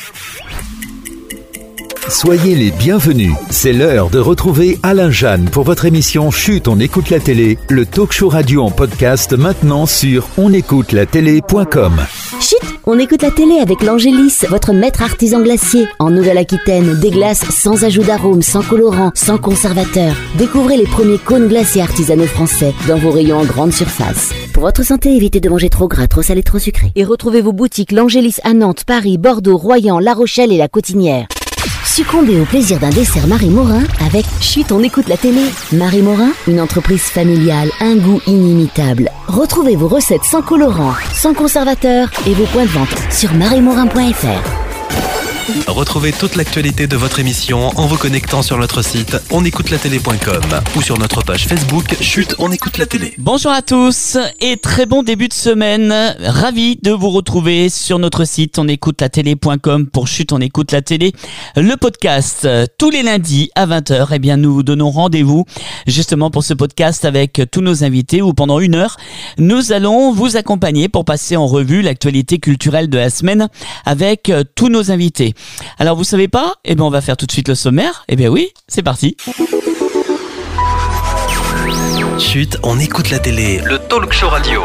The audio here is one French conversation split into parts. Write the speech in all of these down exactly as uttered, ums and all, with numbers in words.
Soyez les bienvenus. C'est l'heure de retrouver Alain Jeanne pour votre émission Chut, on écoute la télé, le talk show radio en podcast maintenant sur on écoute la télé point com. Chut, on écoute la télé avec l'Angélis, votre maître artisan glacier. En Nouvelle-Aquitaine, des glaces sans ajout d'arôme, sans colorant, sans conservateur. Découvrez les premiers cônes glaciers artisanaux français dans vos rayons en grande surface. Pour votre santé, évitez de manger trop gras, trop salé, trop sucré. Et retrouvez vos boutiques l'Angélis à Nantes, Paris, Bordeaux, Royan, La Rochelle et La Cotinière. Succombez au plaisir d'un dessert Marie Morin avec Chut, on écoute la télé. Marie Morin, une entreprise familiale, un goût inimitable. Retrouvez vos recettes sans colorant, sans conservateur et vos points de vente sur marie morin point f r. Retrouvez toute l'actualité de votre émission en vous connectant sur notre site on écoute la télé point com ou sur notre page Facebook Chut, on écoute la télé. Bonjour à tous et très bon début de semaine. Ravi de vous retrouver sur notre site on écoute la télé point com pour Chut, on écoute la télé. Le podcast tous les lundis à vingt heures. Eh bien, nous vous donnons rendez-vous justement pour ce podcast avec tous nos invités où pendant une heure, nous allons vous accompagner pour passer en revue l'actualité culturelle de la semaine avec tous nos invités. Alors vous savez pas? Eh bien on va faire tout de suite le sommaire. Eh bien oui, c'est parti. Chut, on écoute la télé, le talk show radio.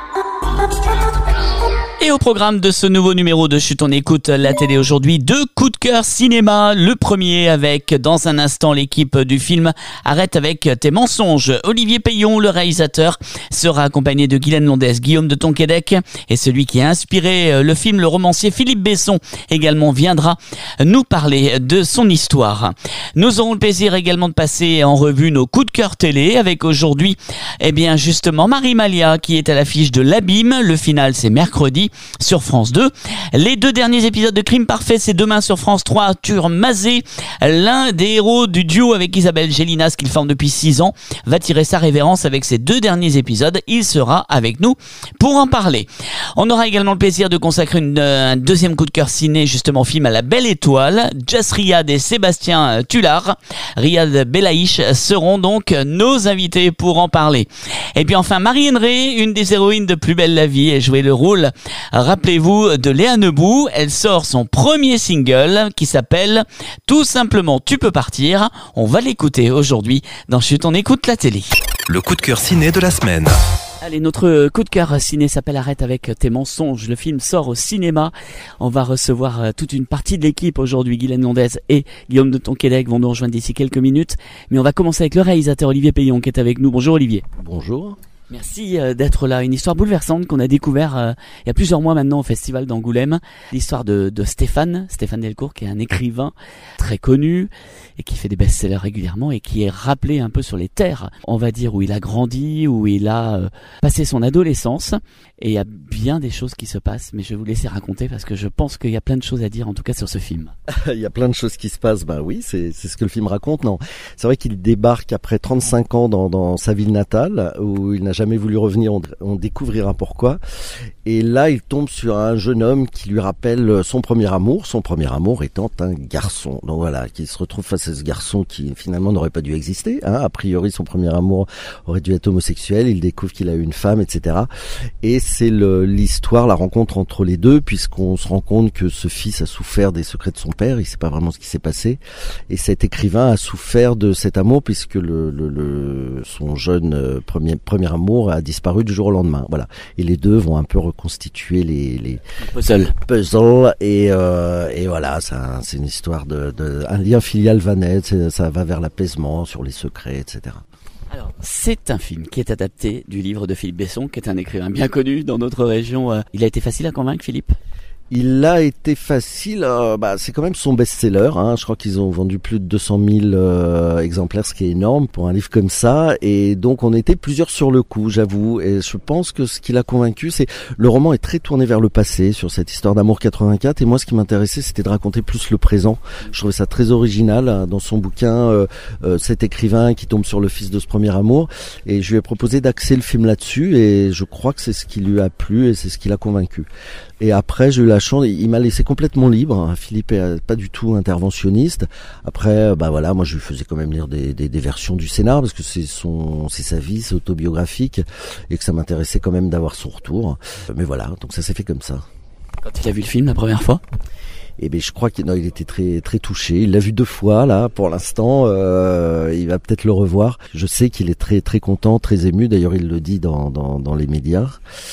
Et au programme de ce nouveau numéro de Chut, on écoute la télé aujourd'hui, deux coups de cœur cinéma. Le premier avec, dans un instant, l'équipe du film Arrête avec tes mensonges. Olivier Payon, le réalisateur, sera accompagné de Guylaine Londès, Guillaume de Tonquédec et celui qui a inspiré le film, le romancier Philippe Besson, également viendra nous parler de son histoire. Nous aurons le plaisir également de passer en revue nos coups de cœur télé avec aujourd'hui, eh bien justement, Marie Malia qui est à l'affiche de L'Abîme. Le final, c'est mercredi sur France deux. Les deux derniers épisodes de Crime Parfait, c'est demain sur France trois. Arthur Mazet, l'un des héros du duo avec Isabelle Gélinas qu'il forme depuis six ans, va tirer sa révérence avec ces deux derniers épisodes. Il sera avec nous pour en parler. On aura également le plaisir de consacrer une, un deuxième coup de cœur ciné justement au film à la Belle Étoile. Jess Riyad et Sébastien Tullard, Riyad Belaïch seront donc nos invités pour en parler. Et puis enfin Marie Henry, une des héroïnes de Plus belle la vie, et joué le rôle, rappelez-vous, de Léa Nebou. Elle sort son premier single qui s'appelle tout simplement Tu peux partir. On va l'écouter aujourd'hui dans Chut, on écoute la télé. Le coup de cœur ciné de la semaine. Allez, notre coup de cœur ciné s'appelle Arrête avec tes mensonges. Le film sort au cinéma. On va recevoir toute une partie de l'équipe aujourd'hui. Guylaine Londès et Guillaume de Tonquédec vont nous rejoindre d'ici quelques minutes. Mais on va commencer avec le réalisateur Olivier Payon qui est avec nous. Bonjour Olivier. Bonjour. Merci d'être là. Une histoire bouleversante qu'on a découvert euh, il y a plusieurs mois maintenant au festival d'Angoulême. L'histoire de, de Stéphane, Stéphane Delcourt, qui est un écrivain très connu et qui fait des best-sellers régulièrement et qui est rappelé un peu sur les terres, on va dire, où il a grandi, où il a euh, passé son adolescence. Et il y a bien des choses qui se passent, mais je vais vous laisser raconter parce que je pense qu'il y a plein de choses à dire en tout cas sur ce film. Il y a plein de choses qui se passent, bah oui, c'est, c'est ce que le film raconte. Non, c'est vrai qu'il débarque après trente-cinq ans dans, dans sa ville natale où il n'a jamais voulu revenir, on, on découvrira pourquoi. Et là, il tombe sur un jeune homme qui lui rappelle son premier amour, son premier amour étant un garçon. Donc voilà, qu'il se retrouve face à ce garçon qui finalement n'aurait pas dû exister. Hein. A priori, son premier amour aurait dû être homosexuel. Il découvre qu'il a eu une femme, et cetera. Et c'est le, l'histoire, la rencontre entre les deux, puisqu'on se rend compte que ce fils a souffert des secrets de son père. Il sait pas vraiment ce qui s'est passé. Et cet écrivain a souffert de cet amour, puisque le, le, le son jeune premier, premier amour a disparu du jour au lendemain. Voilà. Et les deux vont un peu reconstituer les, les puzzles. puzzles et, euh, et voilà, c'est, un, c'est une histoire de, de un lien filial va naître, ça va vers l'apaisement sur les secrets, et cetera. Alors, c'est un film qui est adapté du livre de Philippe Besson, qui est un écrivain bien connu dans notre région. Il a été facile à convaincre, Philippe ? Il a été facile, euh, bah, c'est quand même son best-seller, hein. Je crois qu'ils ont vendu plus de deux cent mille euh, exemplaires, ce qui est énorme pour un livre comme ça, et donc on était plusieurs sur le coup, j'avoue, et je pense que ce qui l'a convaincu, c'est le roman est très tourné vers le passé, sur cette histoire d'amour quatre-vingt-quatre, et moi ce qui m'intéressait, c'était de raconter plus le présent. Je trouvais ça très original, hein, dans son bouquin, euh, euh, cet écrivain qui tombe sur le fils de ce premier amour, et je lui ai proposé d'axer le film là-dessus, et je crois que c'est ce qui lui a plu, et c'est ce qui l'a convaincu. Et après, j'ai eu la chance, il m'a laissé complètement libre. Philippe est pas du tout interventionniste. Après, bah voilà, moi je lui faisais quand même lire des, des, des versions du scénar parce que c'est son, c'est sa vie, c'est autobiographique et que ça m'intéressait quand même d'avoir son retour. Mais voilà, donc ça s'est fait comme ça. Quand il a vu le film la première fois ? Et ben je crois qu'il non, il était très très touché. Il l'a vu deux fois là pour l'instant. Euh, il va peut-être le revoir. Je sais qu'il est très très content, très ému. D'ailleurs, il le dit dans dans, dans les médias.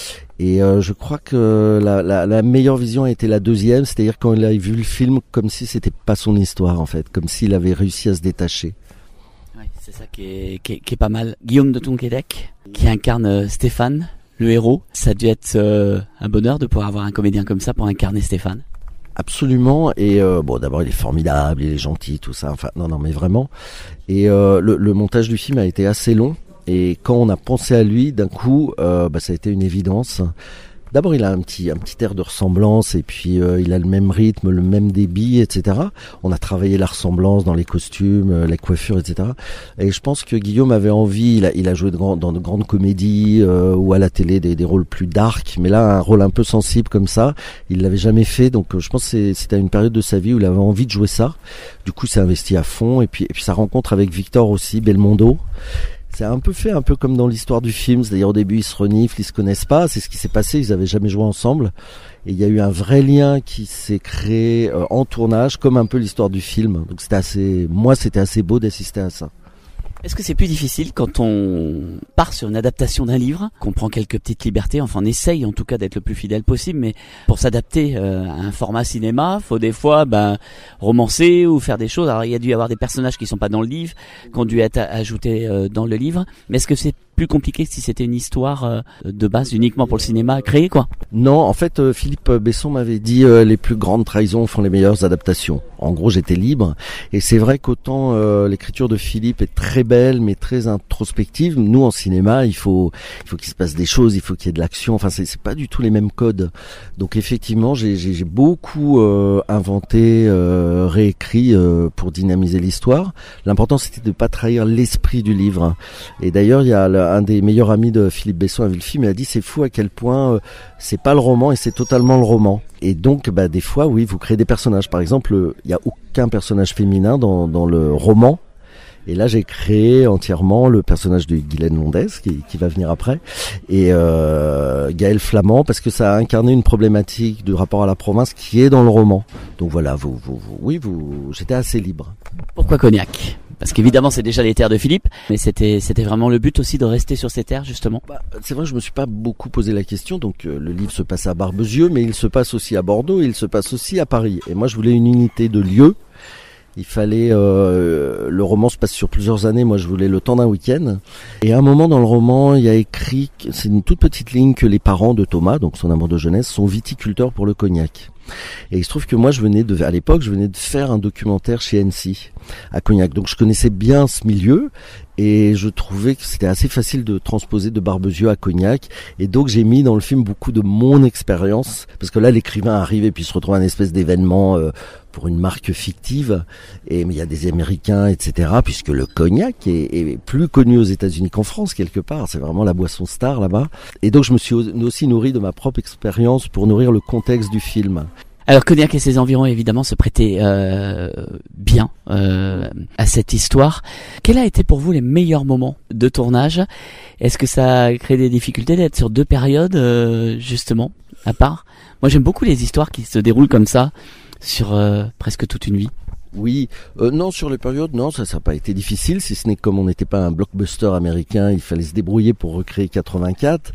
Et euh, je crois que la, la, la meilleure vision a été la deuxième, c'est-à-dire quand il a vu le film comme si c'était pas son histoire en fait, comme s'il avait réussi à se détacher. Ouais, c'est ça qui est, qui est, qui est pas mal. Guillaume de Tonquédec, qui incarne Stéphane, le héros. Ça a dû être euh, un bonheur de pouvoir avoir un comédien comme ça pour incarner Stéphane. Absolument. Et euh, bon, d'abord il est formidable, il est gentil, tout ça. Enfin, non, non, mais vraiment. Et euh, le, le montage du film a été assez long. Et quand on a pensé à lui, d'un coup, euh, bah, ça a été une évidence. D'abord, il a un petit, un petit air de ressemblance, et puis euh, il a le même rythme, le même débit, et cetera. On a travaillé la ressemblance dans les costumes, euh, les coiffures, et cetera. Et je pense que Guillaume avait envie. Il a, il a joué de grand, dans de grandes comédies euh, ou à la télé des, des rôles plus dark, mais là, un rôle un peu sensible comme ça, il l'avait jamais fait. Donc, euh, je pense que c'était une période de sa vie où il avait envie de jouer ça. Du coup, il s'est investi à fond. Et puis, et puis sa rencontre avec Victor aussi, Belmondo. C'est un peu fait, un peu comme dans l'histoire du film. C'est-à-dire au début ils se reniflent, ils se connaissent pas. C'est ce qui s'est passé. Ils avaient jamais joué ensemble. Et il y a eu un vrai lien qui s'est créé euh, en tournage, comme un peu l'histoire du film. Donc c'était assez, moi c'était assez beau d'assister à ça. Est-ce que c'est plus difficile quand on part sur une adaptation d'un livre, qu'on prend quelques petites libertés, enfin on essaye en tout cas d'être le plus fidèle possible, mais pour s'adapter euh, à un format cinéma, faut des fois ben, romancer ou faire des choses. Alors il y a dû y avoir des personnages qui sont pas dans le livre, qui ont dû être ajoutés euh, dans le livre, mais est-ce que c'est plus compliqué que si c'était une histoire euh, de base uniquement pour le cinéma créée quoi? Non, en fait euh, Philippe Besson m'avait dit euh, les plus grandes trahisons font les meilleures adaptations. En gros j'étais libre, et c'est vrai qu'autant euh, l'écriture de Philippe est très belle mais très introspective, nous en cinéma il faut il faut qu'il se passe des choses, il faut qu'il y ait de l'action, enfin c'est, c'est pas du tout les mêmes codes. Donc effectivement j'ai, j'ai, j'ai beaucoup euh, inventé, euh, réécrit euh, pour dynamiser l'histoire. L'important c'était de pas trahir l'esprit du livre. Et d'ailleurs il y a le, un des meilleurs amis de Philippe Besson a vu le film et a dit c'est fou à quel point euh, c'est pas le roman et c'est totalement le roman. Et donc bah des fois oui vous créez des personnages. Par exemple il y a aucun personnage féminin dans dans le roman. Et là, j'ai créé entièrement le personnage de Guylaine Londès, qui, qui va venir après, et euh, Gaël Flamand, parce que ça a incarné une problématique du rapport à la province qui est dans le roman. Donc voilà, vous, vous, vous oui, vous, j'étais assez libre. Pourquoi Cognac ? Parce qu'évidemment, c'est déjà les terres de Philippe, mais c'était, c'était vraiment le but aussi de rester sur ces terres, justement. Bah, c'est vrai, je me suis pas beaucoup posé la question. Donc, euh, le livre se passe à Barbezieux, mais il se passe aussi à Bordeaux, et il se passe aussi à Paris. Et moi, je voulais une unité de lieu. Il fallait, euh, le roman se passe sur plusieurs années, moi je voulais le temps d'un week-end. Et à un moment dans le roman, il y a écrit, c'est une toute petite ligne, que les parents de Thomas, donc son amour de jeunesse, sont viticulteurs pour le Cognac. Et il se trouve que moi je venais de, à l'époque, je venais de faire un documentaire chez Annecy, à Cognac. Donc je connaissais bien ce milieu, et je trouvais que c'était assez facile de transposer de Barbezieux à Cognac. Et donc j'ai mis dans le film beaucoup de mon expérience, parce que là l'écrivain arrive et puis se retrouve à un espèce d'événement euh, pour une marque fictive, et mais il y a des Américains, et cetera. Puisque le cognac est, est plus connu aux États-Unis qu'en France quelque part, c'est vraiment la boisson star là-bas. Et donc je me suis aussi nourri de ma propre expérience pour nourrir le contexte du film. Alors Cognac et ses environs évidemment se prêtaient euh, bien euh, à cette histoire. Quels a été pour vous les meilleurs moments de tournage ? Est-ce que ça a créé des difficultés d'être sur deux périodes euh, justement à part ? Moi j'aime beaucoup les histoires qui se déroulent comme ça sur euh, presque toute une vie. Oui, euh, non, sur les périodes, non, ça n'a pas été difficile, si ce n'est que comme on n'était pas un blockbuster américain, il fallait se débrouiller pour recréer quatre-vingt-quatre.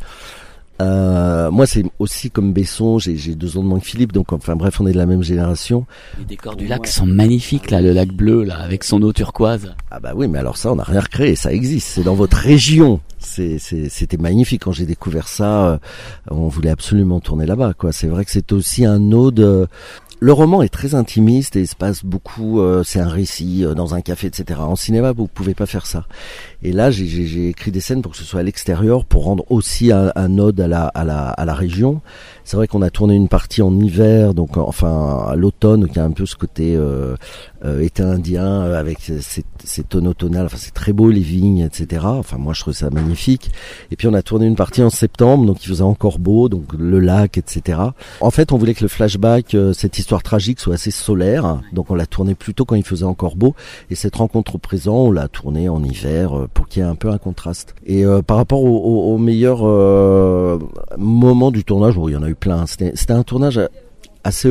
Euh, moi, c'est aussi comme Besson, j'ai, j'ai deux ans de moins que Philippe, donc enfin bref, on est de la même génération. Les décors du lac sont magnifiques, là, le lac bleu, là, avec son eau turquoise. Ah bah oui, mais alors ça, on n'a rien recréé, ça existe, c'est dans votre région. C'est, c'est, c'était magnifique quand j'ai découvert ça. Euh, on voulait absolument tourner là-bas, quoi. C'est vrai que c'est aussi un ode. Euh, Le roman est très intimiste et il se passe beaucoup, euh, c'est un récit euh, dans un café, et cetera. En cinéma, vous pouvez pas faire ça. Et là, j'ai, j'ai, j'ai écrit des scènes pour que ce soit à l'extérieur, pour rendre aussi un, un ode à la, à la, à la région. C'est vrai qu'on a tourné une partie en hiver, donc enfin à l'automne, qui a un peu ce côté euh, euh, été indien avec ces, ces tonneaux tonales. Enfin, c'est très beau, les vignes, et cetera. Enfin, moi, je trouve ça magnifique. Et puis, on a tourné une partie en septembre, donc il faisait encore beau, donc le lac, et cetera. En fait, on voulait que le flashback, euh, cette histoire tragique, soit assez solaire. Donc, on l'a tourné plutôt quand il faisait encore beau. Et cette rencontre au présent, on l'a tournée en hiver euh, pour qu'il y ait un peu un contraste. Et euh, par rapport au, au, au meilleur euh, moment du tournage, bon, il y en a eu plein. C'était, c'était un tournage assez heureux.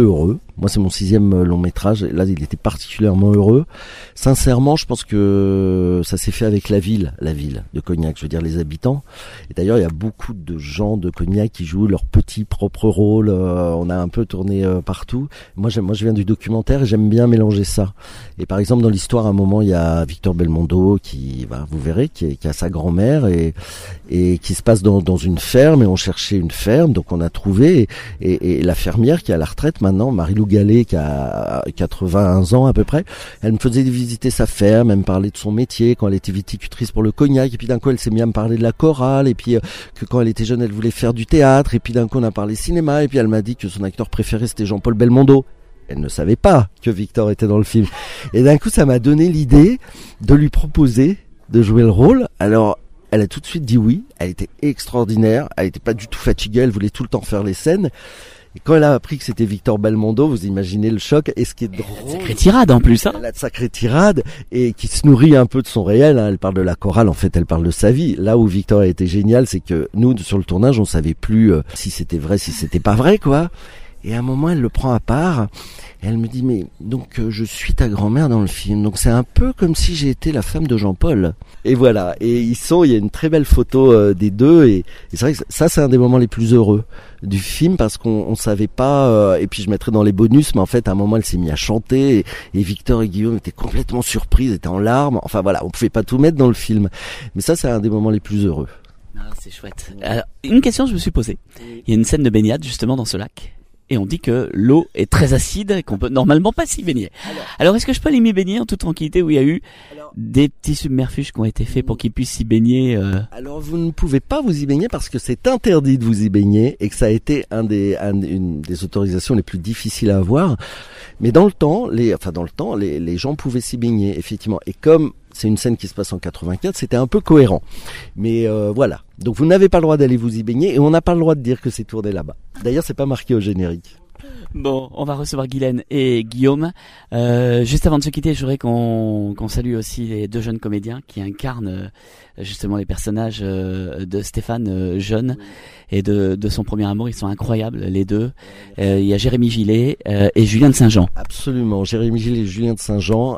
Moi, c'est mon sixième long métrage. Et là, il était particulièrement heureux. Sincèrement, je pense que ça s'est fait avec la ville, la ville de Cognac, je veux dire les habitants. Et d'ailleurs, il y a beaucoup de gens de Cognac qui jouent leur petit propre rôle. Euh, on a un peu tourné euh, partout. Moi, j'aime, moi, je viens du documentaire et j'aime bien mélanger ça. Et par exemple, dans l'histoire, à un moment, il y a Victor Belmondo qui, bah, vous verrez, qui, est, qui a sa grand-mère et, et qui se passe dans, dans une ferme. Et on cherchait une ferme, donc on a trouvé. Et, et, et la fermière qui est à la retraite maintenant, Marie-Lou Gallet, qui a quatre-vingt-un ans à peu près, elle me faisait visiter sa ferme, elle me parlait de son métier quand elle était viticultrice pour le cognac, et puis d'un coup elle s'est mise à me parler de la chorale, et puis euh, que quand elle était jeune elle voulait faire du théâtre, et puis d'un coup on a parlé cinéma, et puis elle m'a dit que son acteur préféré c'était Jean-Paul Belmondo. Elle ne savait pas que Victor était dans le film. Et d'un coup ça m'a donné l'idée de lui proposer de jouer le rôle. Alors elle a tout de suite dit oui, elle était extraordinaire, elle était pas du tout fatiguée, elle voulait tout le temps faire les scènes. Et quand elle a appris que c'était Victor Belmondo, vous imaginez le choc. Et ce qui est drôle, elle a de sacrée tirade en plus, hein. Elle a de sacrée tirade et qui se nourrit un peu de son réel. Hein. Elle parle de la chorale, en fait, elle parle de sa vie. Là où Victor a été génial, c'est que nous, sur le tournage, on savait plus euh, si c'était vrai, si c'était pas vrai, quoi. Et à un moment, elle le prend à part. Et elle me dit, mais donc euh, je suis ta grand-mère dans le film. Donc c'est un peu comme si j'ai été la femme de Jean-Paul. Et voilà. Et ils sont, il y a une très belle photo euh, des deux. Et, et c'est vrai que ça, c'est un des moments les plus heureux du film parce qu'on on savait pas. Euh, et puis je mettrai dans les bonus, mais en fait, à un moment, elle s'est mise à chanter. Et, et Victor et Guillaume étaient complètement surpris, ils étaient en larmes. Enfin voilà, on pouvait pas tout mettre dans le film. Mais ça, c'est un des moments les plus heureux. Ah, c'est chouette. Alors, une question que je me suis posée. Il y a une scène de baignade justement dans ce lac. Et on dit que l'eau est très acide et qu'on peut normalement pas s'y baigner. Alors, Alors est-ce que je peux aller m'y baigner en toute tranquillité où il y a eu alors, des petits submerfuges qui ont été faits pour qu'ils puissent s'y baigner euh... Alors vous ne pouvez pas vous y baigner parce que c'est interdit de vous y baigner et que ça a été un des, un, une des autorisations les plus difficiles à avoir. Mais dans le temps, les, enfin dans le temps, les, les gens pouvaient s'y baigner effectivement. Et comme c'est une scène qui se passe en quatre-vingt-quatre, c'était un peu cohérent. Mais euh, voilà. Donc vous n'avez pas le droit d'aller vous y baigner et on n'a pas le droit de dire que c'est tourné là-bas. D'ailleurs, c'est pas marqué au générique. Bon, on va recevoir Guylaine et Guillaume. Euh, juste avant de se quitter, je voudrais qu'on, qu'on salue aussi les deux jeunes comédiens qui incarnent euh, justement les personnages euh, de Stéphane euh, jeune et de, de son premier amour. Ils sont incroyables, les deux. Euh, il y a Jérémy Gillet euh, et Julien de Saint-Jean. Absolument, Jérémy Gillet et Julien de Saint-Jean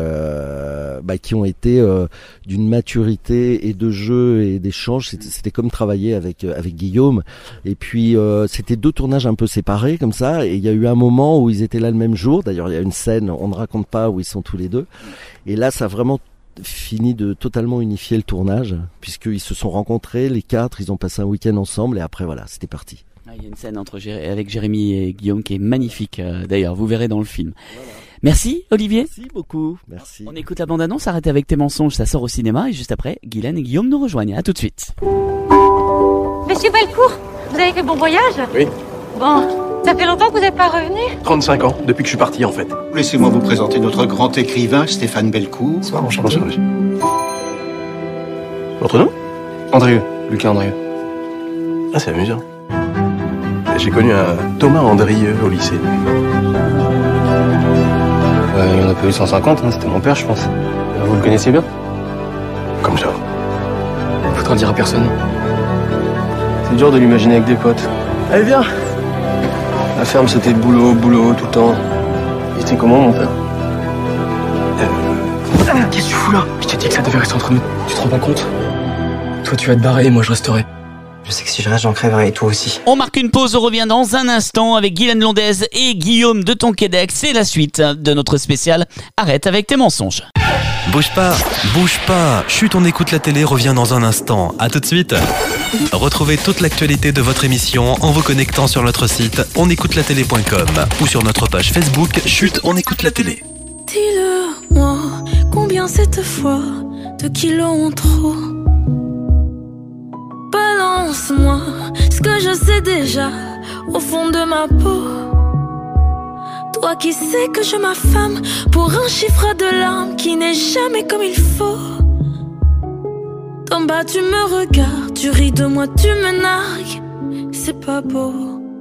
euh, bah, qui ont été euh, d'une maturité et de jeu et d'échange. C'était, c'était comme travailler avec, avec Guillaume. Et puis, euh, c'était deux tournages un peu séparés comme ça. Et il y a eu un moment où ils étaient là le même jour. D'ailleurs, il y a une scène, on ne raconte pas, où ils sont tous les deux. Et là, ça a vraiment fini de totalement unifier le tournage, puisqu'ils se sont rencontrés, les quatre, ils ont passé un week-end ensemble, et après, voilà, c'était parti. Ah, il y a une scène entre Jé- avec Jérémy et Guillaume qui est magnifique, euh, d'ailleurs, vous verrez dans le film. Voilà. Merci, Olivier. Merci beaucoup. Merci. On écoute la bande-annonce, arrête avec tes mensonges, ça sort au cinéma, et juste après, Guylaine et Guillaume nous rejoignent. À tout de suite. Monsieur Belcourt, vous avez fait bon voyage ? Oui. Bon. Ça fait longtemps que vous n'êtes pas revenu ? trente-cinq ans, depuis que je suis parti en fait. Laissez-moi vous présenter notre grand écrivain, Stéphane Belcourt. Bonsoir, enchanté. Votre nom ? Andrieux, Lucas Andrieux. Ah, c'est amusant. J'ai connu un Thomas Andrieux au lycée. Euh, il y en a pas eu cent cinquante, hein, c'était mon père, je pense. Vous le connaissez bien ? Comme ça. Faudra le dire à personne. C'est dur de l'imaginer avec des potes. Allez, viens ! La ferme, c'était boulot, boulot, tout le temps. Il était comment, mon père ? euh... Qu'est-ce que tu fous là ? Je t'ai dit que ça devait rester entre nous. Tu te rends pas compte ? Toi, tu vas te barrer et moi, je resterai. Je sais que si je reste, j'en crèverai, et toi aussi. On marque une pause, on revient dans un instant avec Guylaine Londaise et Guillaume de Tonquédec. C'est la suite de notre spécial Arrête avec tes mensonges. Bouge pas, bouge pas. Chut, on écoute la télé revient dans un instant. À tout de suite. Retrouvez toute l'actualité de votre émission en vous connectant sur notre site on écoute la télé point com ou sur notre page Facebook Chut, on écoute la télé. Dis-le-moi, combien cette fois de kilos en trop? Balance-moi ce que je sais déjà au fond de ma peau. Toi qui sais que je m'affame pour un chiffre de larmes qui n'est jamais comme il faut. D'en bas tu me regardes, tu ris de moi, tu me nargues, c'est pas beau.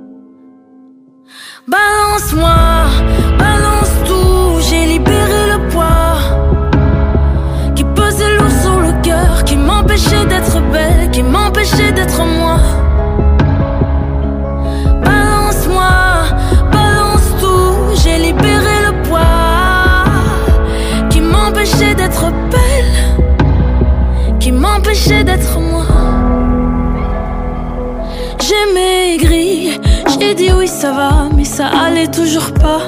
Balance-moi, balance tout, j'ai libéré le poids qui pesait lourd sur le cœur, qui m'empêchait d'être belle, qui m'empêchait d'être moi. Balance-moi, balance tout, m'empêchait d'être moi. J'ai maigri, j'ai dit oui ça va, mais ça allait toujours pas.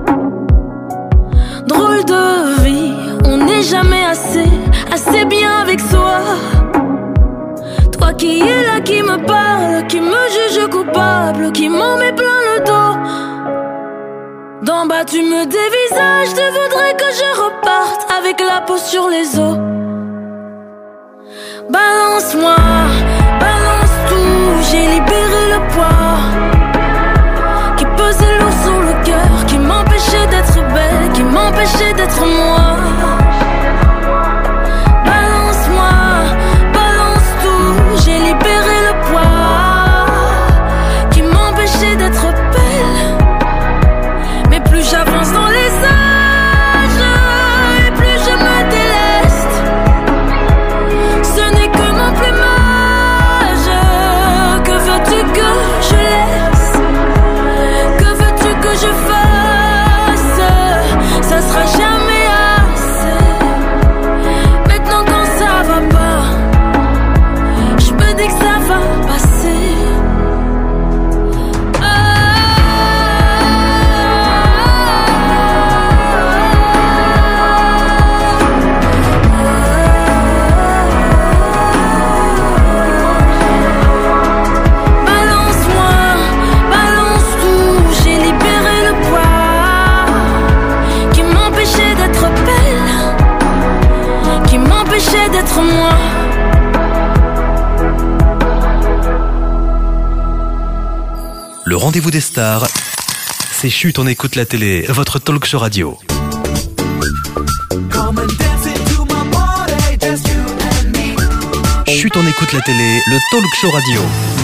Drôle de vie, on n'est jamais assez, assez bien avec soi. Toi qui es là, qui me parle, qui me juge coupable, qui m'en met plein le dos. D'en bas tu me dévisages, tu voudrais que je reparte avec la peau sur les os. Balance-moi, balance tout, j'ai libéré le poids qui pesait lourd sur le cœur, qui m'empêchait d'être belle, qui m'empêchait d'être moi. Balance-moi, balance tout, j'ai libéré le poids qui m'empêchait d'être belle. Mais plus j'avance dans les âges et plus je me déleste. Ce n'est que mon plumage, que veux-tu que je laisse? Que veux-tu que je fasse? Ça sera jamais assez. Maintenant quand ça va pas, je me dis que ça va passer. D'être moi. Le rendez-vous des stars, c'est Chut, on écoute la télé, votre talk show radio. Chut, on écoute la télé, le talk show radio.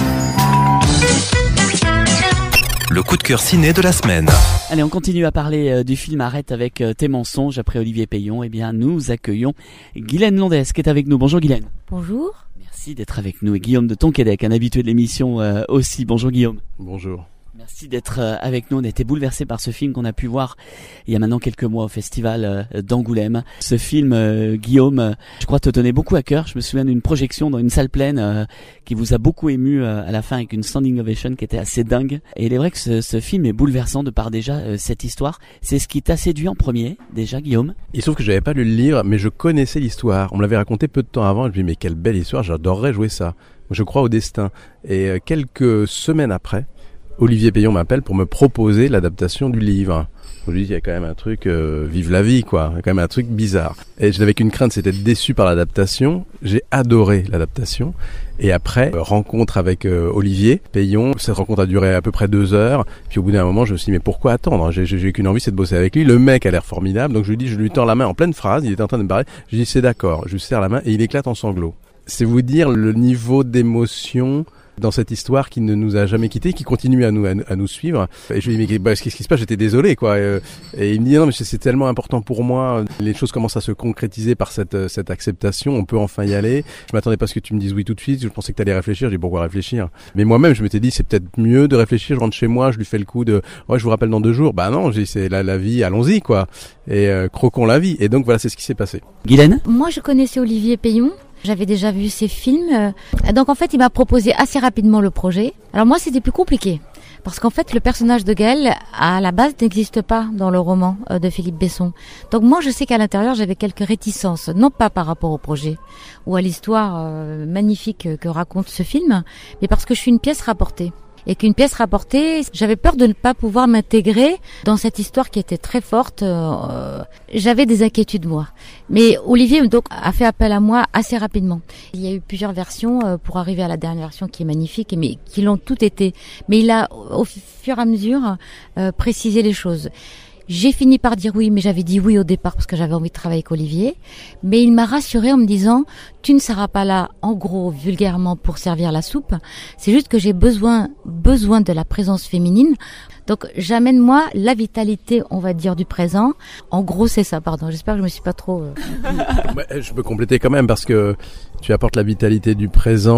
Le coup de cœur ciné de la semaine. Allez, on continue à parler euh, du film Arrête avec euh, tes mensonges après Olivier Payon. Eh bien, nous accueillons Guylaine Londès qui est avec nous. Bonjour Guylaine. Bonjour. Merci d'être avec nous. Et Guillaume de Tonquédec, un habitué de l'émission euh, aussi. Bonjour Guillaume. Bonjour. Merci d'être euh, avec nous. On a été bouleversés par ce film qu'on a pu voir il y a maintenant quelques mois au festival euh, d'Angoulême. Ce film, euh, Guillaume, euh, je crois te tenait beaucoup à cœur. Je me souviens d'une projection dans une salle pleine euh, qui vous a beaucoup ému euh, à la fin avec une standing ovation qui était assez dingue. Et il est vrai que ce, ce film est bouleversant de par déjà euh, cette histoire. C'est ce qui t'a séduit en premier, déjà Guillaume? Il se trouve que j'avais pas lu le livre, mais je connaissais l'histoire. On me l'avait raconté peu de temps avant. Je me dis mais quelle belle histoire, j'adorerais jouer ça. Je crois au destin. Et euh, quelques semaines après, Olivier Payon m'appelle pour me proposer l'adaptation du livre. Je lui dis, il y a quand même un truc, euh, vive la vie, quoi. Il y a quand même un truc bizarre. Et je n'avais qu'une crainte, c'était d'être déçu par l'adaptation. J'ai adoré l'adaptation. Et après, euh, rencontre avec euh, Olivier Payon. Cette rencontre a duré à peu près deux heures. Puis au bout d'un moment, je me suis dit, mais pourquoi attendre? J'ai, j'ai, j'ai qu'une envie, c'est de bosser avec lui. Le mec a l'air formidable. Donc je lui dis, je lui tends la main en pleine phrase. Il était en train de me parler. Je lui dis, c'est d'accord. Je lui serre la main et il éclate en sanglots. C'est vous dire le niveau d'émotion dans cette histoire qui ne nous a jamais quittés, qui continue à nous à, à nous suivre. Et je lui dis mais bah, qu'est-ce qui se passe? J'étais désolé quoi. Et, et il me dit non mais c'est tellement important pour moi. Les choses commencent à se concrétiser par cette cette acceptation. On peut enfin y aller. Je m'attendais pas à ce que tu me dises oui tout de suite. Je pensais que tu allais réfléchir. J'ai dit pourquoi réfléchir? Mais moi-même je m'étais dit c'est peut-être mieux de réfléchir. Je rentre chez moi, je lui fais le coup de ouais je vous rappelle dans deux jours. Bah non, j'ai c'est la la vie, allons-y quoi. Et euh, croquons la vie. Et donc voilà c'est ce qui s'est passé. Guylaine? Moi je connaissais Olivier Payon. J'avais déjà vu ses films. Donc en fait, il m'a proposé assez rapidement le projet. Alors moi, c'était plus compliqué. Parce qu'en fait, le personnage de Gaël, à la base, n'existe pas dans le roman de Philippe Besson. Donc moi, je sais qu'à l'intérieur, j'avais quelques réticences. Non pas par rapport au projet ou à l'histoire euh, magnifique que raconte ce film, mais parce que je suis une pièce rapportée. Et qu'une pièce rapportée, j'avais peur de ne pas pouvoir m'intégrer dans cette histoire qui était très forte. Euh, j'avais des inquiétudes moi. Mais Olivier donc a fait appel à moi assez rapidement. Il y a eu plusieurs versions euh, pour arriver à la dernière version qui est magnifique, mais qui l'ont toutes été. Mais il a au fur et à mesure euh, précisé les choses. J'ai fini par dire oui, mais j'avais dit oui au départ parce que j'avais envie de travailler avec Olivier. Mais il m'a rassurée en me disant, tu ne seras pas là, en gros, vulgairement, pour servir la soupe. C'est juste que j'ai besoin, besoin de la présence féminine. Donc, j'amène moi la vitalité, on va dire, du présent. En gros, c'est ça, pardon. J'espère que je me suis pas trop... Euh... Je peux compléter quand même parce que tu apportes la vitalité du présent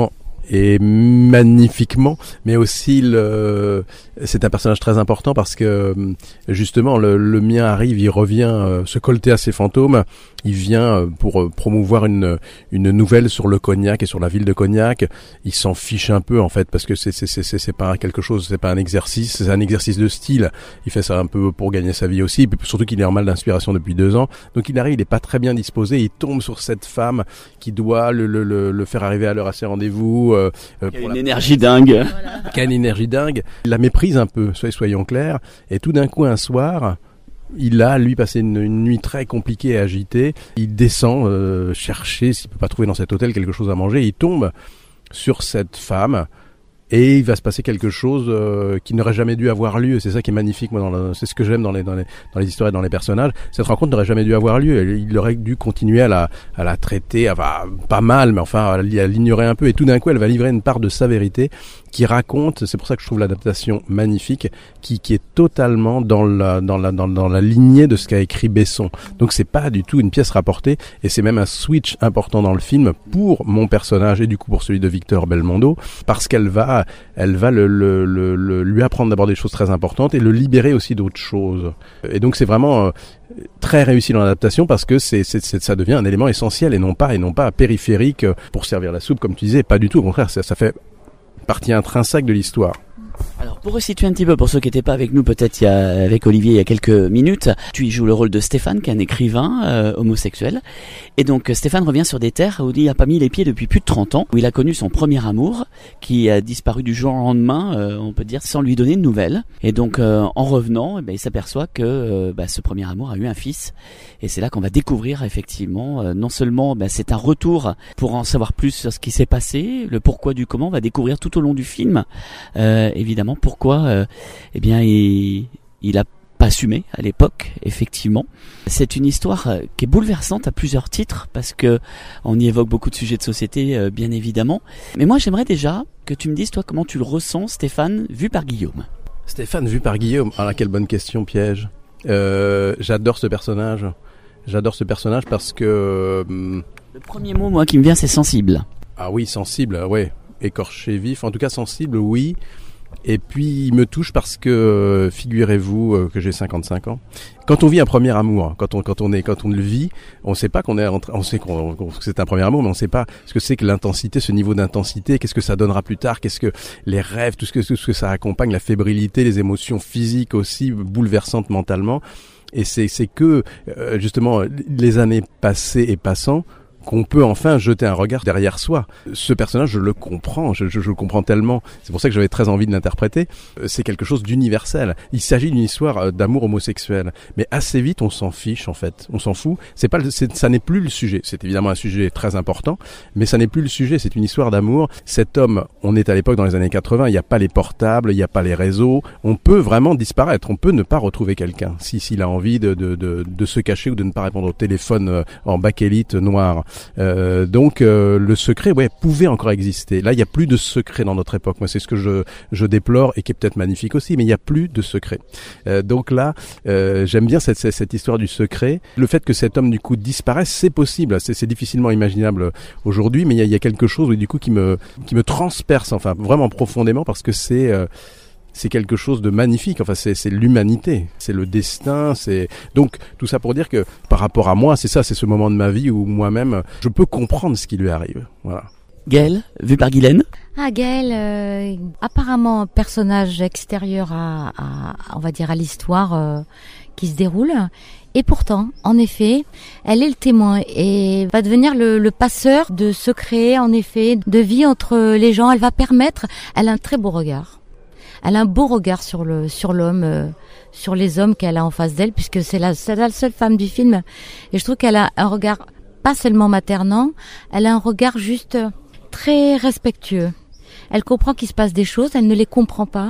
et magnifiquement, mais aussi le, c'est un personnage très important parce que justement le, le mien arrive, il revient euh, se colter à ses fantômes, il vient euh, pour euh, promouvoir une une nouvelle sur le Cognac et sur la ville de Cognac. Il s'en fiche un peu en fait parce que c'est c'est c'est c'est, c'est pas quelque chose, c'est pas un exercice, c'est un exercice de style. Il fait ça un peu pour gagner sa vie aussi, surtout qu'il est en mal d'inspiration depuis deux ans. Donc il arrive, il est pas très bien disposé, il tombe sur cette femme qui doit le le le, le faire arriver à l'heure à ses rendez-vous. Euh, qui a une la... énergie dingue. Voilà. Qui a une énergie dingue. Il la méprise un peu, soyons clairs. Et tout d'un coup, un soir, il a, lui, passé une, une nuit très compliquée et agitée. Il descend euh, chercher, s'il peut pas trouver dans cet hôtel quelque chose à manger. Il tombe sur cette femme. Et il va se passer quelque chose euh, qui n'aurait jamais dû avoir lieu. C'est ça qui est magnifique, moi, dans le, c'est ce que j'aime dans les, dans les dans les histoires et dans les personnages. Cette rencontre n'aurait jamais dû avoir lieu. Il aurait dû continuer à la à la traiter, enfin, pas mal, mais enfin à l'ignorer un peu. Et tout d'un coup, elle va livrer une part de sa vérité qui raconte. C'est pour ça que je trouve l'adaptation magnifique, qui qui est totalement dans la dans la dans, dans la lignée de ce qu'a écrit Besson. Donc c'est pas du tout une pièce rapportée, et c'est même un switch important dans le film pour mon personnage et du coup pour celui de Victor Belmondo, parce qu'elle va elle va le, le, le, le, lui apprendre d'abord des choses très importantes et le libérer aussi d'autres choses. Et donc c'est vraiment euh, très réussi dans l'adaptation parce que c'est, c'est, c'est, ça devient un élément essentiel et non pas, et non pas périphérique pour servir la soupe, comme tu disais. Pas du tout, au contraire, ça, ça fait partie intrinsèque de l'histoire. Alors, pour resituer un petit peu, pour ceux qui n'étaient pas avec nous, peut-être il y a, avec Olivier il y a quelques minutes, tu y joues le rôle de Stéphane, qui est un écrivain euh, homosexuel. Et donc, Stéphane revient sur des terres où il n'a pas mis les pieds depuis plus de trente ans, où il a connu son premier amour, qui a disparu du jour au lendemain, euh, on peut dire, sans lui donner de nouvelles. Et donc, euh, en revenant, eh ben, il s'aperçoit que euh, bah, ce premier amour a eu un fils. Et c'est là qu'on va découvrir, effectivement, euh, non seulement bah, c'est un retour pour en savoir plus sur ce qui s'est passé, le pourquoi du comment, on va découvrir tout au long du film, euh, évidemment, pourquoi euh, eh bien il, il a pas assumé à l'époque, effectivement. C'est une histoire qui est bouleversante à plusieurs titres parce que on y évoque beaucoup de sujets de société, euh, bien évidemment. Mais moi, j'aimerais déjà que tu me dises, toi, comment tu le ressens, Stéphane, vu par Guillaume. Stéphane, vu par Guillaume. Ah, quelle bonne question, piège. Euh, j'adore ce personnage. J'adore ce personnage parce que... Euh, le premier mot, moi, qui me vient, c'est sensible. Ah oui, sensible, ouais. Écorché vif. En tout cas, sensible, oui. Et puis il me touche parce que euh, figurez-vous euh, que j'ai cinquante-cinq ans. Quand on vit un premier amour, quand on quand on est quand on le vit, on sait pas qu'on est en, on sait qu'on, qu'on que c'est un premier amour, mais on sait pas ce que c'est que l'intensité, ce niveau d'intensité, qu'est-ce que ça donnera plus tard, qu'est-ce que les rêves, tout ce que tout ce que ça accompagne, la fébrilité, les émotions physiques aussi bouleversantes mentalement. Et c'est c'est que euh, justement les années passées et passant qu'on peut enfin jeter un regard derrière soi. Ce personnage, je le comprends, je, je, je le comprends tellement. C'est pour ça que j'avais très envie de l'interpréter. C'est quelque chose d'universel. Il s'agit d'une histoire d'amour homosexuel, mais assez vite on s'en fiche en fait. On s'en fout. C'est pas, c'est, ça n'est plus le sujet. C'est évidemment un sujet très important, mais ça n'est plus le sujet. C'est une histoire d'amour. Cet homme, on est à l'époque dans les années quatre-vingts. Il n'y a pas les portables, il n'y a pas les réseaux. On peut vraiment disparaître. On peut ne pas retrouver quelqu'un si s'il a envie de de de, de se cacher ou de ne pas répondre au téléphone en bakélite noir. Euh, donc euh, le secret, ouais, pouvait encore exister. Là, il y a plus de secret dans notre époque. Moi, c'est ce que je je déplore et qui est peut-être magnifique aussi. Mais il y a plus de secret. Euh, donc là, euh, j'aime bien cette, cette cette histoire du secret. Le fait que cet homme du coup disparaisse, c'est possible. C'est, c'est difficilement imaginable aujourd'hui, mais il y a, il y a quelque chose oui, du coup qui me qui me transperce, enfin vraiment profondément, parce que c'est euh, c'est quelque chose de magnifique. Enfin, c'est, c'est l'humanité, c'est le destin, c'est donc tout ça pour dire que par rapport à moi, c'est ça, c'est ce moment de ma vie où moi-même je peux comprendre ce qui lui arrive. Voilà. Gaëlle, vu par Guylaine. Ah, Gaëlle, euh, apparemment un personnage extérieur à, à, on va dire à l'histoire euh, qui se déroule. Et pourtant, en effet, elle est le témoin et va devenir le, le passeur de secrets, en effet, de vie entre les gens. Elle va permettre, elle a un très beau regard. Elle a un beau regard sur le sur l'homme, euh, sur les hommes qu'elle a en face d'elle, puisque c'est la, c'est la seule femme du film. Et je trouve qu'elle a un regard pas seulement maternant, elle a un regard juste très respectueux. Elle comprend qu'il se passe des choses, elle ne les comprend pas.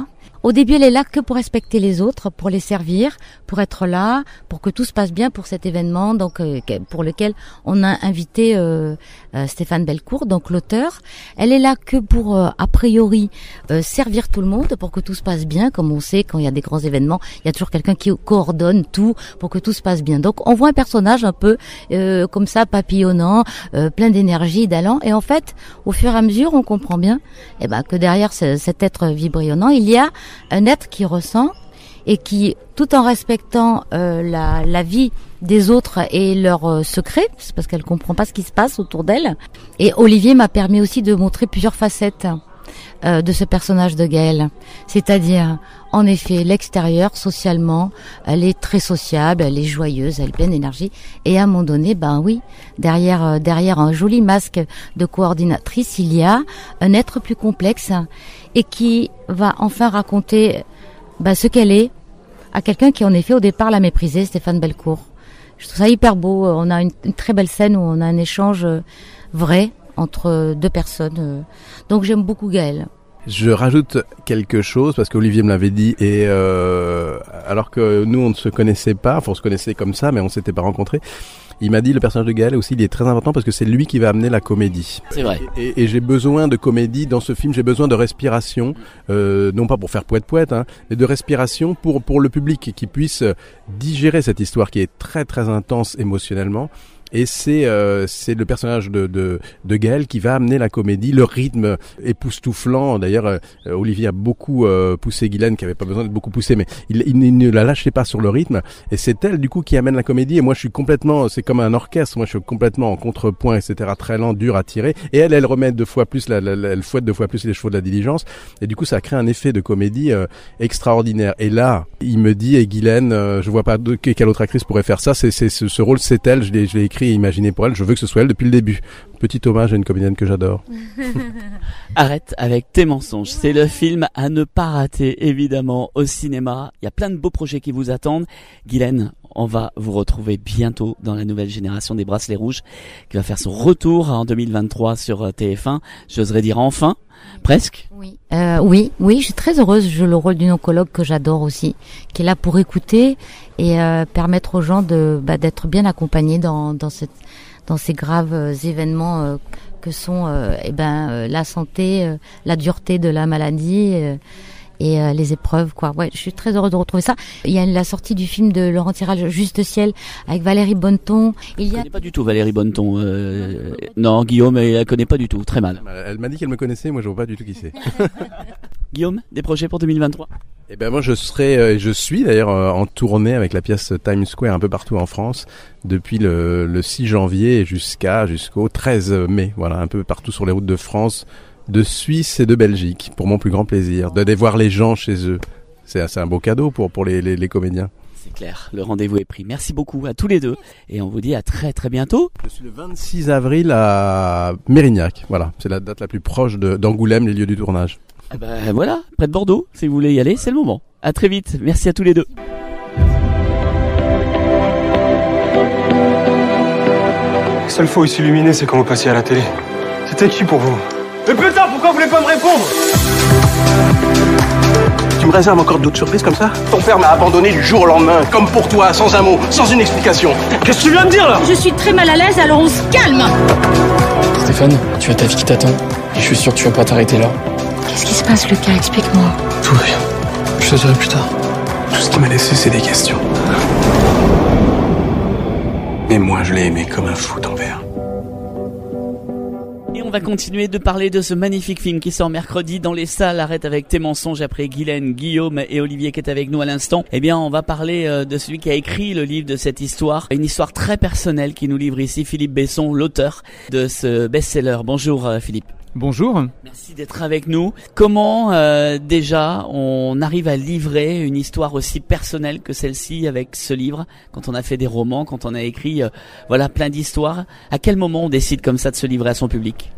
Au début, elle est là que pour respecter les autres, pour les servir, pour être là, pour que tout se passe bien pour cet événement, donc euh, pour lequel on a invité euh, euh, Stéphane Bellecourt, donc l'auteur. Elle est là que pour, euh, a priori, euh, servir tout le monde, pour que tout se passe bien. Comme on sait, quand il y a des grands événements, il y a toujours quelqu'un qui coordonne tout pour que tout se passe bien. Donc, on voit un personnage un peu euh, comme ça, papillonnant, euh, plein d'énergie, d'allant. Et en fait, au fur et à mesure, on comprend bien eh ben, que derrière ce, cet être vibrillonnant, il y a un être qui ressent et qui, tout en respectant euh, la, la vie des autres et leurs euh, secrets, c'est parce qu'elle comprend pas ce qui se passe autour d'elle. Et Olivier m'a permis aussi de montrer plusieurs facettes euh, de ce personnage de Gaëlle. C'est-à-dire, en effet, l'extérieur, socialement, elle est très sociable, elle est joyeuse, elle est pleine d'énergie. Et à un moment donné, ben oui, derrière, euh, derrière un joli masque de coordinatrice, il y a un être plus complexe et qui va enfin raconter ben, ce qu'elle est à quelqu'un qui, en effet, au départ, l'a méprisé, Stéphane Bellecourt. Je trouve ça hyper beau. On a une, une très belle scène où on a un échange vrai entre deux personnes. Donc j'aime beaucoup Gaëlle. Je rajoute quelque chose parce qu'Olivier me l'avait dit et euh, alors que nous on ne se connaissait pas, enfin on se connaissait comme ça mais on s'était pas rencontrés. Il m'a dit le personnage de Gaëlle aussi il est très important parce que c'est lui qui va amener la comédie. C'est vrai. Et, et, et j'ai besoin de comédie dans ce film, j'ai besoin de respiration, euh, non pas pour faire poète poète, hein, mais de respiration pour pour le public qui puisse digérer cette histoire qui est très très intense émotionnellement. Et c'est euh, c'est le personnage de de de Gaëlle qui va amener la comédie, le rythme époustouflant. D'ailleurs, euh, Olivier a beaucoup euh, poussé Guylaine, qui avait pas besoin d'être beaucoup poussé, mais il, il, il ne la lâchait pas sur le rythme. Et c'est elle du coup qui amène la comédie. Et moi, je suis complètement, c'est comme un orchestre. Moi, je suis complètement en contrepoint, et cetera. Très lent, dur à tirer. Et elle, elle remet deux fois plus, la, la, la, elle fouette deux fois plus les chevaux de la diligence. Et du coup, ça crée un effet de comédie euh, extraordinaire. Et là, il me dit, et Guylaine, euh, je vois pas de, quelle autre actrice pourrait faire ça. C'est c'est ce, ce rôle, c'est elle. Je l'ai je l'ai écrit. Imaginé pour elle, je veux que ce soit elle depuis le début. Petit hommage à une comédienne que j'adore. Arrête avec tes mensonges. C'est le film à ne pas rater, évidemment, au cinéma. Il y a plein de beaux projets qui vous attendent. Guylaine, on va vous retrouver bientôt dans la nouvelle génération des Bracelets Rouges, qui va faire son retour en deux mille vingt-trois sur T F un. J'oserais dire enfin. Presque. Oui, euh, oui, oui, je suis très heureuse. Je joue le rôle d'une oncologue que j'adore aussi, qui est là pour écouter et euh, permettre aux gens de bah, d'être bien accompagnés dans dans cette dans ces graves euh, événements euh, que sont euh, eh ben euh, la santé, euh, la dureté de la maladie. Euh, et euh, les épreuves quoi. Ouais, je suis très heureuse de retrouver ça. Il y a la sortie du film de Laurent Tirage, Juste Ciel, avec Valérie Bonneton. Il y a... Je connais pas du tout Valérie Bonneton. Euh... Non, Guillaume, elle connaît pas du tout, très mal. Elle m'a dit qu'elle me connaissait, moi je vois pas du tout qui c'est. Guillaume, des projets pour deux mille vingt-trois? Eh ben moi je serai, euh, je suis d'ailleurs euh, en tournée avec la pièce Times Square un peu partout en France depuis le, le six janvier jusqu'à jusqu'au treize mai. Voilà, un peu partout sur les routes de France, de Suisse et de Belgique, pour mon plus grand plaisir, d'aller voir les gens chez eux. C'est, c'est un beau cadeau pour, pour les, les, les comédiens. C'est clair, le rendez-vous est pris. Merci beaucoup à tous les deux et on vous dit à très très bientôt. Je suis le vingt-six avril à Mérignac, voilà, c'est la date la plus proche de, d'Angoulême, les lieux du tournage. Eh ben voilà, près de Bordeaux, si vous voulez y aller, c'est le moment. À très vite, merci à tous les deux. La seule fois où il s'illuminait, c'est quand vous passiez à la télé. C'était qui pour vous? Mais putain, pourquoi vous voulez pas me répondre? Tu me réserves encore d'autres surprises comme ça? Ton père m'a abandonné du jour au lendemain, comme pour toi, sans un mot, sans une explication. Qu'est-ce que tu viens de dire là? Je suis très mal à l'aise, alors on se calme. Stéphane, tu as ta vie qui t'attend. Et je suis sûr que tu vas pas t'arrêter là. Qu'est-ce qui se passe, Lucas? Explique-moi. Tout va bien. Je te dirai plus tard. Tout ce qui m'a laissé, c'est des questions. Et moi, je l'ai aimé comme un fou, ton père. Et on va continuer de parler de ce magnifique film qui sort mercredi dans les salles. Arrête avec tes mensonges après Guylaine, Guillaume et Olivier qui est avec nous à l'instant. Eh bien, on va parler euh, de celui qui a écrit le livre de cette histoire. Une histoire très personnelle qui nous livre ici Philippe Besson, l'auteur de ce best-seller. Bonjour euh, Philippe. Bonjour. Merci d'être avec nous. Comment euh, déjà on arrive à livrer une histoire aussi personnelle que celle-ci avec ce livre, quand on a fait des romans, quand on a écrit euh, voilà plein d'histoires? À quel moment on décide comme ça de se livrer à son public?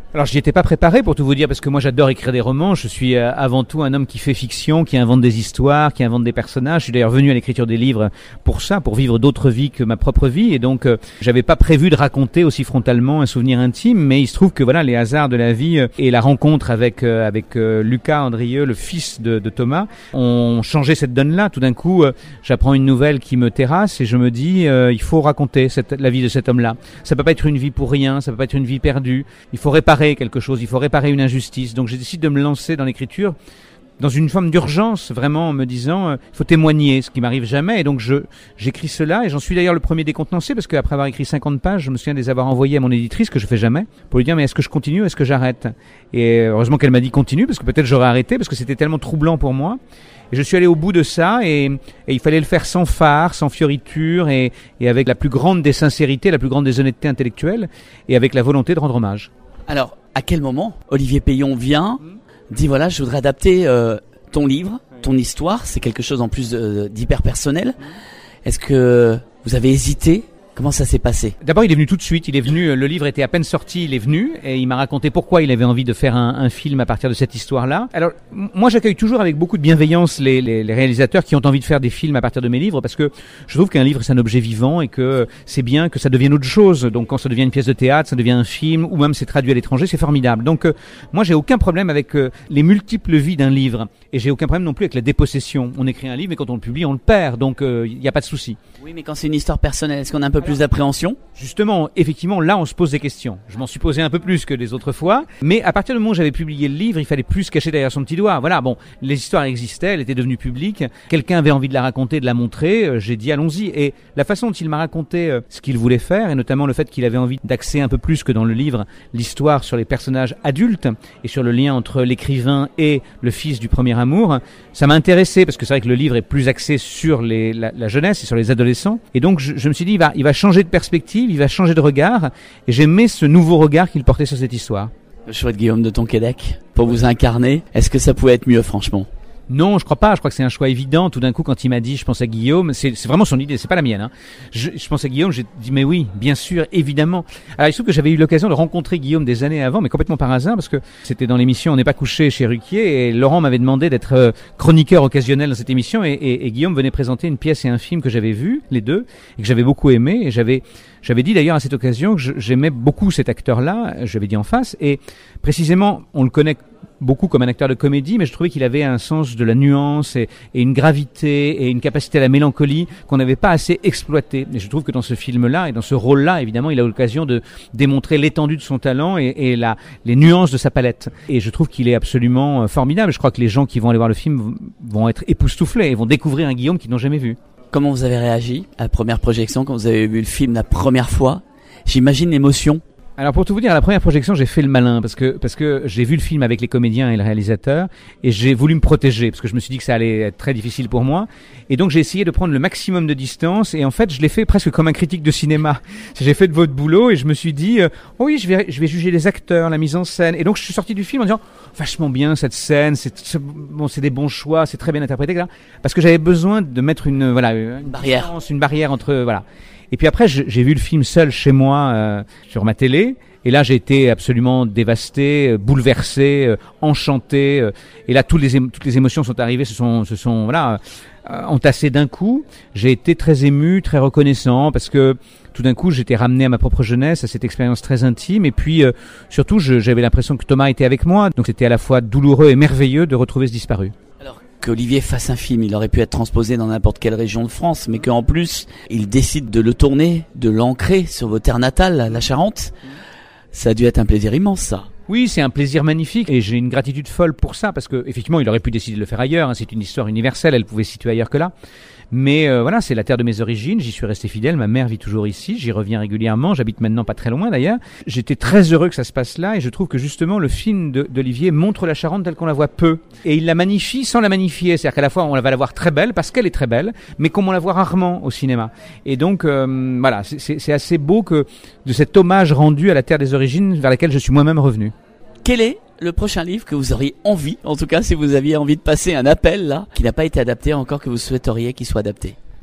Alors j'y étais pas préparé pour tout vous dire parce que moi j'adore écrire des romans, je suis euh, avant tout un homme qui fait fiction, qui invente des histoires, qui invente des personnages. Je suis d'ailleurs venu à l'écriture des livres pour ça, pour vivre d'autres vies que ma propre vie et donc euh, j'avais pas prévu de raconter aussi frontalement un souvenir intime, mais il se trouve que voilà les hasards de la vie euh, et la rencontre avec euh, avec euh, Lucas Andrieux, le fils de, de Thomas, ont changé cette donne-là. Tout d'un coup, euh, j'apprends une nouvelle qui me terrasse et je me dis euh, il faut raconter cette, la vie de cet homme-là. Ça peut pas être une vie pour rien, ça peut pas être une vie perdue. Il faut réparer quelque chose, il faut réparer une injustice. Donc j'ai décidé de me lancer dans l'écriture dans une forme d'urgence, vraiment en me disant, il euh, faut témoigner, ce qui m'arrive jamais. Et donc je j'écris cela et j'en suis d'ailleurs le premier décontenancé parce qu'après avoir écrit cinquante pages, je me souviens de les avoir envoyées à mon éditrice, que je fais jamais, pour lui dire mais est-ce que je continue, est-ce que j'arrête? Et heureusement qu'elle m'a dit continue parce que peut-être j'aurais arrêté parce que c'était tellement troublant pour moi. Et je suis allé au bout de ça et, et il fallait le faire sans phare, sans fioriture et, et avec la plus grande des sincérités, la plus grande des honnêtetés intellectuelles et avec la volonté de rendre hommage. Alors, à quel moment Olivier Payon vient, dit voilà, je voudrais adapter euh, ton livre, ton histoire, c'est quelque chose en plus euh, d'hyper personnel. Est-ce que vous avez hésité? Comment ça s'est passé? D'abord, il est venu tout de suite. Il est venu. Le livre était à peine sorti. Il est venu et il m'a raconté pourquoi il avait envie de faire un, un film à partir de cette histoire-là. Alors, moi, j'accueille toujours avec beaucoup de bienveillance les, les, les réalisateurs qui ont envie de faire des films à partir de mes livres, parce que je trouve qu'un livre c'est un objet vivant et que c'est bien que ça devienne autre chose. Donc, quand ça devient une pièce de théâtre, ça devient un film, ou même c'est traduit à l'étranger, c'est formidable. Donc, euh, moi, j'ai aucun problème avec euh, les multiples vies d'un livre et j'ai aucun problème non plus avec la dépossession. On écrit un livre, mais quand on le publie, on le perd. Donc, il euh, n'y a pas de souci. Oui, mais quand c'est une histoire personnelle, est-ce qu'on a un peu plus d'appréhension? Justement, effectivement, là, on se pose des questions. Je m'en suis posé un peu plus que les autres fois, mais à partir du moment où j'avais publié le livre, il fallait plus se cacher derrière son petit doigt. Voilà, bon, les histoires existaient, elle était devenue publique. Quelqu'un avait envie de la raconter, de la montrer. Euh, j'ai dit allons-y. Et la façon dont il m'a raconté euh, ce qu'il voulait faire, et notamment le fait qu'il avait envie d'axer un peu plus que dans le livre l'histoire sur les personnages adultes et sur le lien entre l'écrivain et le fils du premier amour, ça m'a intéressé parce que c'est vrai que le livre est plus axé sur les, la, la jeunesse et sur les adolescents. Et donc, je, je me suis dit, il va, il va changer de perspective, il va changer de regard, et j'aimais ce nouveau regard qu'il portait sur cette histoire. Le choix de Guillaume de Tonquédec pour vous incarner, est-ce que ça pouvait être mieux, franchement? Non, je crois pas. Je crois que c'est un choix évident. Tout d'un coup, quand il m'a dit, je pense à Guillaume, c'est, c'est vraiment son idée, c'est pas la mienne. Hein. Je, je pense à Guillaume, j'ai dit, mais oui, bien sûr, évidemment. Alors, il se trouve que j'avais eu l'occasion de rencontrer Guillaume des années avant, mais complètement par hasard, parce que c'était dans l'émission On n'est pas couché chez Ruquier, et Laurent m'avait demandé d'être euh, chroniqueur occasionnel dans cette émission, et, et, et Guillaume venait présenter une pièce et un film que j'avais vu, les deux, et que j'avais beaucoup aimé, et j'avais, j'avais dit d'ailleurs à cette occasion que je, j'aimais beaucoup cet acteur-là, je l'avais dit en face, et précisément, on le connaît beaucoup comme un acteur de comédie, mais je trouvais qu'il avait un sens de la nuance et, et une gravité et une capacité à la mélancolie qu'on n'avait pas assez exploité. Et je trouve que dans ce film-là et dans ce rôle-là, évidemment, il a l'occasion de démontrer l'étendue de son talent et, et la, les nuances de sa palette. Et je trouve qu'il est absolument formidable. Je crois que les gens qui vont aller voir le film vont être époustouflés et vont découvrir un Guillaume qu'ils n'ont jamais vu. Comment vous avez réagi à la première projection, quand vous avez vu le film la première fois? J'imagine l'émotion. Alors pour tout vous dire, à la première projection, j'ai fait le malin parce que parce que j'ai vu le film avec les comédiens et le réalisateur et j'ai voulu me protéger parce que je me suis dit que ça allait être très difficile pour moi et donc j'ai essayé de prendre le maximum de distance et en fait je l'ai fait presque comme un critique de cinéma. J'ai fait de votre boulot et je me suis dit euh, oh oui, je vais je vais juger les acteurs, la mise en scène et donc je suis sorti du film en disant vachement bien cette scène, c'est, c'est bon, c'est des bons choix, c'est très bien interprété là parce que j'avais besoin de mettre une voilà une, une barrière, distance, une barrière entre voilà. Et puis après, j'ai vu le film seul chez moi euh, sur ma télé. Et là, j'ai été absolument dévasté, bouleversé, euh, enchanté. Euh, et là, toutes les émo- toutes les émotions sont arrivées, se sont, se sont voilà, euh, entassées d'un coup. J'ai été très ému, très reconnaissant, parce que tout d'un coup, j'étais ramené à ma propre jeunesse, à cette expérience très intime. Et puis, euh, surtout, je, j'avais l'impression que Thomas était avec moi. Donc, c'était à la fois douloureux et merveilleux de retrouver ce disparu. Qu'Olivier fasse un film, il aurait pu être transposé dans n'importe quelle région de France, mais qu'en plus, il décide de le tourner, de l'ancrer sur vos terres natales, la Charente. Ça a dû être un plaisir immense, ça. Oui, c'est un plaisir magnifique et j'ai une gratitude folle pour ça parce que effectivement, il aurait pu décider de le faire ailleurs. Hein, c'est une histoire universelle, elle pouvait se situer ailleurs que là. Mais euh, voilà, c'est la terre de mes origines, j'y suis resté fidèle, ma mère vit toujours ici, j'y reviens régulièrement, j'habite maintenant pas très loin d'ailleurs. J'étais très heureux que ça se passe là et je trouve que justement le film de, d'Olivier montre la Charente telle qu'on la voit peu. Et il la magnifie sans la magnifier, c'est-à-dire qu'à la fois on va la voir très belle parce qu'elle est très belle, mais comme on la voit rarement au cinéma. Et donc euh, voilà, c'est, c'est, c'est assez beau que de cet hommage rendu à la terre des origines vers laquelle je suis moi-même revenu. Quel est le prochain livre que vous auriez envie, en tout cas si vous aviez envie de passer un appel là, qui n'a pas été adapté encore, que vous souhaiteriez qu'il soit adapté?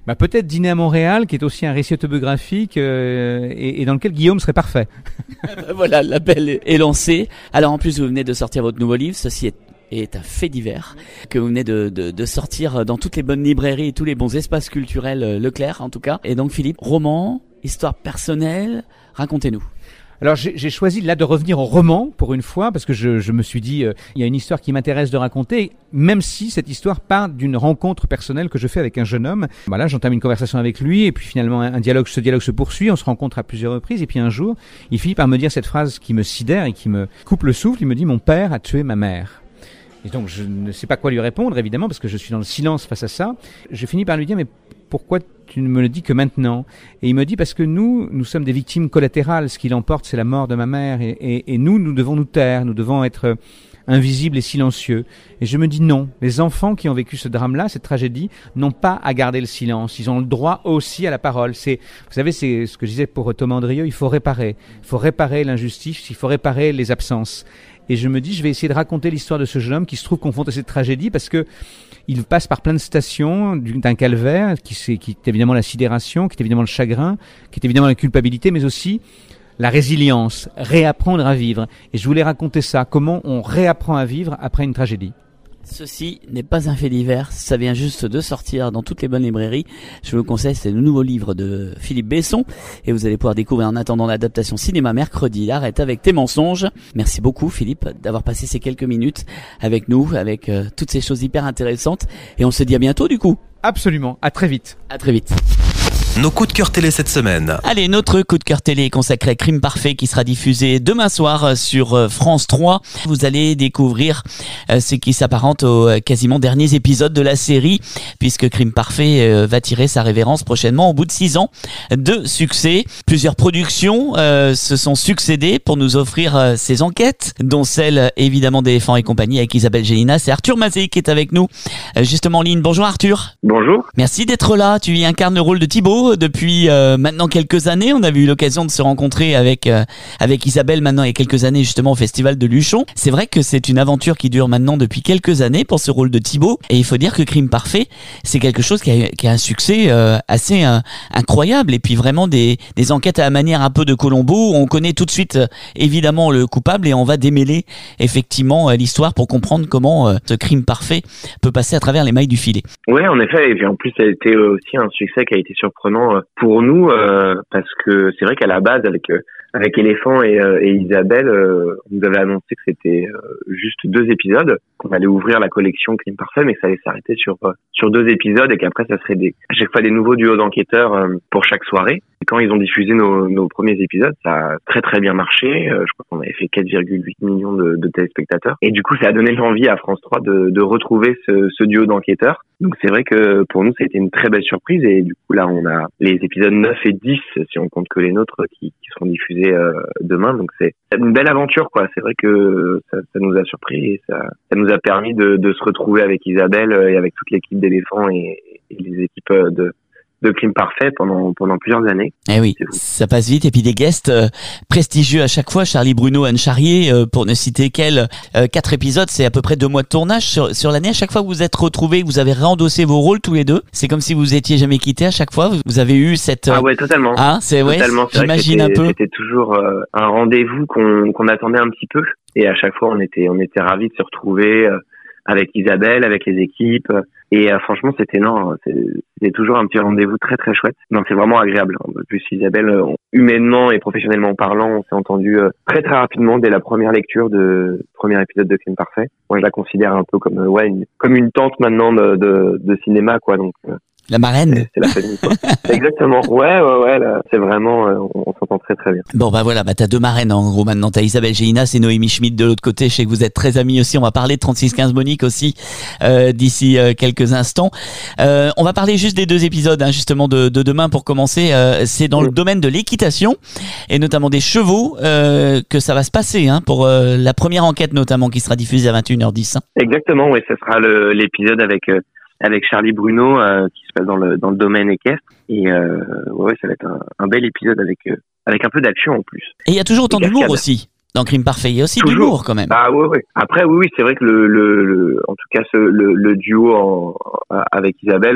Bah peut-être Dîner à Montréal, qui est aussi un récit autobiographique euh, et, et dans lequel Guillaume serait parfait. Voilà, l'appel est lancé. Alors en plus, vous venez de sortir votre nouveau livre, ceci est est un fait divers que vous venez de, de, de sortir dans toutes les bonnes librairies et tous les bons espaces culturels euh, Leclerc en tout cas. Et donc Philippe, roman, histoire personnelle, racontez-nous. Alors j'ai, j'ai choisi là de revenir au roman pour une fois parce que je, je me suis dit euh, il y a une histoire qui m'intéresse de raconter, même si cette histoire part d'une rencontre personnelle que je fais avec un jeune homme. Voilà, j'entame une conversation avec lui et puis finalement un, un dialogue, ce dialogue se poursuit, on se rencontre à plusieurs reprises et puis un jour il finit par me dire cette phrase qui me sidère et qui me coupe le souffle. Il me dit: mon père a tué ma mère. Et donc je ne sais pas quoi lui répondre évidemment parce que je suis dans le silence face à ça. Je finis par lui dire: mais pourquoi tu ne me le dis que maintenant? Et il me dit: parce que nous, nous sommes des victimes collatérales. Ce qui l'emporte, c'est la mort de ma mère. Et, et, et nous, nous devons nous taire. Nous devons être invisibles et silencieux. Et je me dis non. Les enfants qui ont vécu ce drame-là, cette tragédie, n'ont pas à garder le silence. Ils ont le droit aussi à la parole. C'est, vous savez, c'est ce que je disais pour Thomas Andrieux. Il faut réparer. Il faut réparer l'injustice. Il faut réparer les absences. Et je me dis, je vais essayer de raconter l'histoire de ce jeune homme qui se trouve confronté à cette tragédie parce que il passe par plein de stations d'un calvaire qui, c'est, qui est évidemment la sidération, qui est évidemment le chagrin, qui est évidemment la culpabilité, mais aussi la résilience, réapprendre à vivre. Et je voulais raconter ça, comment on réapprend à vivre après une tragédie. Ceci n'est pas un fait divers, ça vient juste de sortir dans toutes les bonnes librairies. Je vous conseille, c'est le nouveau livre de Philippe Besson et vous allez pouvoir découvrir en attendant l'adaptation cinéma mercredi. Arrête avec tes mensonges. Merci beaucoup Philippe d'avoir passé ces quelques minutes avec nous, avec euh, toutes ces choses hyper intéressantes et on se dit à bientôt du coup. Absolument, à très vite. À très vite. Nos coups de cœur télé cette semaine. Allez, notre coup de cœur télé est consacré à Crime Parfait qui sera diffusé demain soir sur France trois. Vous allez découvrir ce qui s'apparente aux quasiment derniers épisodes de la série puisque Crime Parfait va tirer sa révérence prochainement au bout de six ans de succès. Plusieurs productions euh, se sont succédées pour nous offrir ces enquêtes, dont celle évidemment d'Éléphants et compagnie avec Isabelle Gélinas. C'est Arthur Mazet qui est avec nous justement en ligne. Bonjour Arthur. Bonjour. Merci d'être là. Tu y incarnes le rôle de Thibaut depuis euh, maintenant quelques années. On avait eu l'occasion de se rencontrer avec euh, avec Isabelle maintenant il y a quelques années justement au festival de Luchon. C'est vrai que c'est une aventure qui dure maintenant depuis quelques années pour ce rôle de Thibaut et il faut dire que Crime Parfait c'est quelque chose qui a, qui a un succès euh, assez euh, incroyable et puis vraiment des, des enquêtes à la manière un peu de Columbo. On connaît tout de suite euh, évidemment le coupable et on va démêler effectivement euh, l'histoire pour comprendre comment euh, ce Crime Parfait peut passer à travers les mailles du filet. Oui en effet et puis en plus ça a été aussi un succès qui a été surprenant pour nous euh, parce que c'est vrai qu'à la base avec euh, avec Éléphant et, euh, et Isabelle euh, on nous avait annoncé que c'était euh, juste deux épisodes, qu'on allait ouvrir la collection Crime Parfait mais que ça allait s'arrêter sur euh, sur deux épisodes et qu'après ça serait des à chaque fois des nouveaux duos d'enquêteurs euh, pour chaque soirée. Et quand ils ont diffusé nos, nos premiers épisodes, ça a très très bien marché. Euh, je crois qu'on avait fait quatre virgule huit millions de, de téléspectateurs et du coup ça a donné l'envie à France trois de, de retrouver ce, ce duo d'enquêteurs. Donc c'est vrai que pour nous ça a été une très belle surprise et du coup là on a les épisodes neuf et dix si on compte que les nôtres qui, qui seront diffusés euh, demain. Donc c'est une belle aventure quoi. C'est vrai que ça, ça nous a surpris et ça, ça nous a permis de, de se retrouver avec Isabelle et avec toute l'équipe d'Éléphants et, et les équipes de de Crime Parfait pendant pendant plusieurs années. Eh oui, ça passe vite et puis des guests euh, prestigieux à chaque fois. Charlie Bruno, Anne Charrier, euh, pour ne citer qu'elle, euh, quatre épisodes, c'est à peu près deux mois de tournage sur sur l'année. À chaque fois que vous êtes retrouvés, vous avez réendossé vos rôles tous les deux. C'est comme si vous étiez jamais quittés. À chaque fois, vous avez eu cette. Euh... Ah ouais, totalement. Ah, c'est ouais. Totalement. C'est j'imagine un peu. C'était toujours euh, un rendez-vous qu'on qu'on attendait un petit peu et à chaque fois on était on était ravis de se retrouver. Euh, avec Isabelle, avec les équipes. Et euh, franchement, c'était non, c'était toujours un petit rendez-vous très très chouette. Non, c'est vraiment agréable. En plus, Isabelle, euh, humainement et professionnellement parlant, on s'est entendu euh, très très rapidement dès la première lecture de premier épisode de Crime Parfait. Moi, je la considère un peu comme euh, ouais, une, comme une tante maintenant de, de, de cinéma, quoi. Donc euh, la marraine. C'est, c'est la famille, quoi. Exactement. Ouais, ouais, ouais. Là, c'est vraiment, euh, on, on s'entend très, très bien. Bon, bah voilà, bah t'as deux marraines en gros maintenant. T'as Isabelle Gélinas et Noémie Schmidt de l'autre côté. Je sais que vous êtes très amis aussi. On va parler de trente-six quinze Monique aussi euh, d'ici euh, quelques instants. Euh, on va parler juste des deux épisodes, hein, justement de, de demain pour commencer. Euh, c'est dans mmh. le domaine de l'équitation et notamment des chevaux euh, que ça va se passer, hein, pour euh, la première enquête notamment qui sera diffusée à vingt et une heures dix. Hein. Exactement. Oui, ce sera le, l'épisode avec. Euh, avec Charlie Bruno euh, qui se passe dans le dans le domaine équestre et euh, ouais ça va être un, un bel épisode avec euh, avec un peu d'action en plus. Et il y a toujours autant d'humour aussi dans Crime Parfait. Il y a aussi toujours. d'humour quand même. Ah ouais ouais. Après oui oui c'est vrai que le le, le en tout cas ce, le, le duo en, avec Isabelle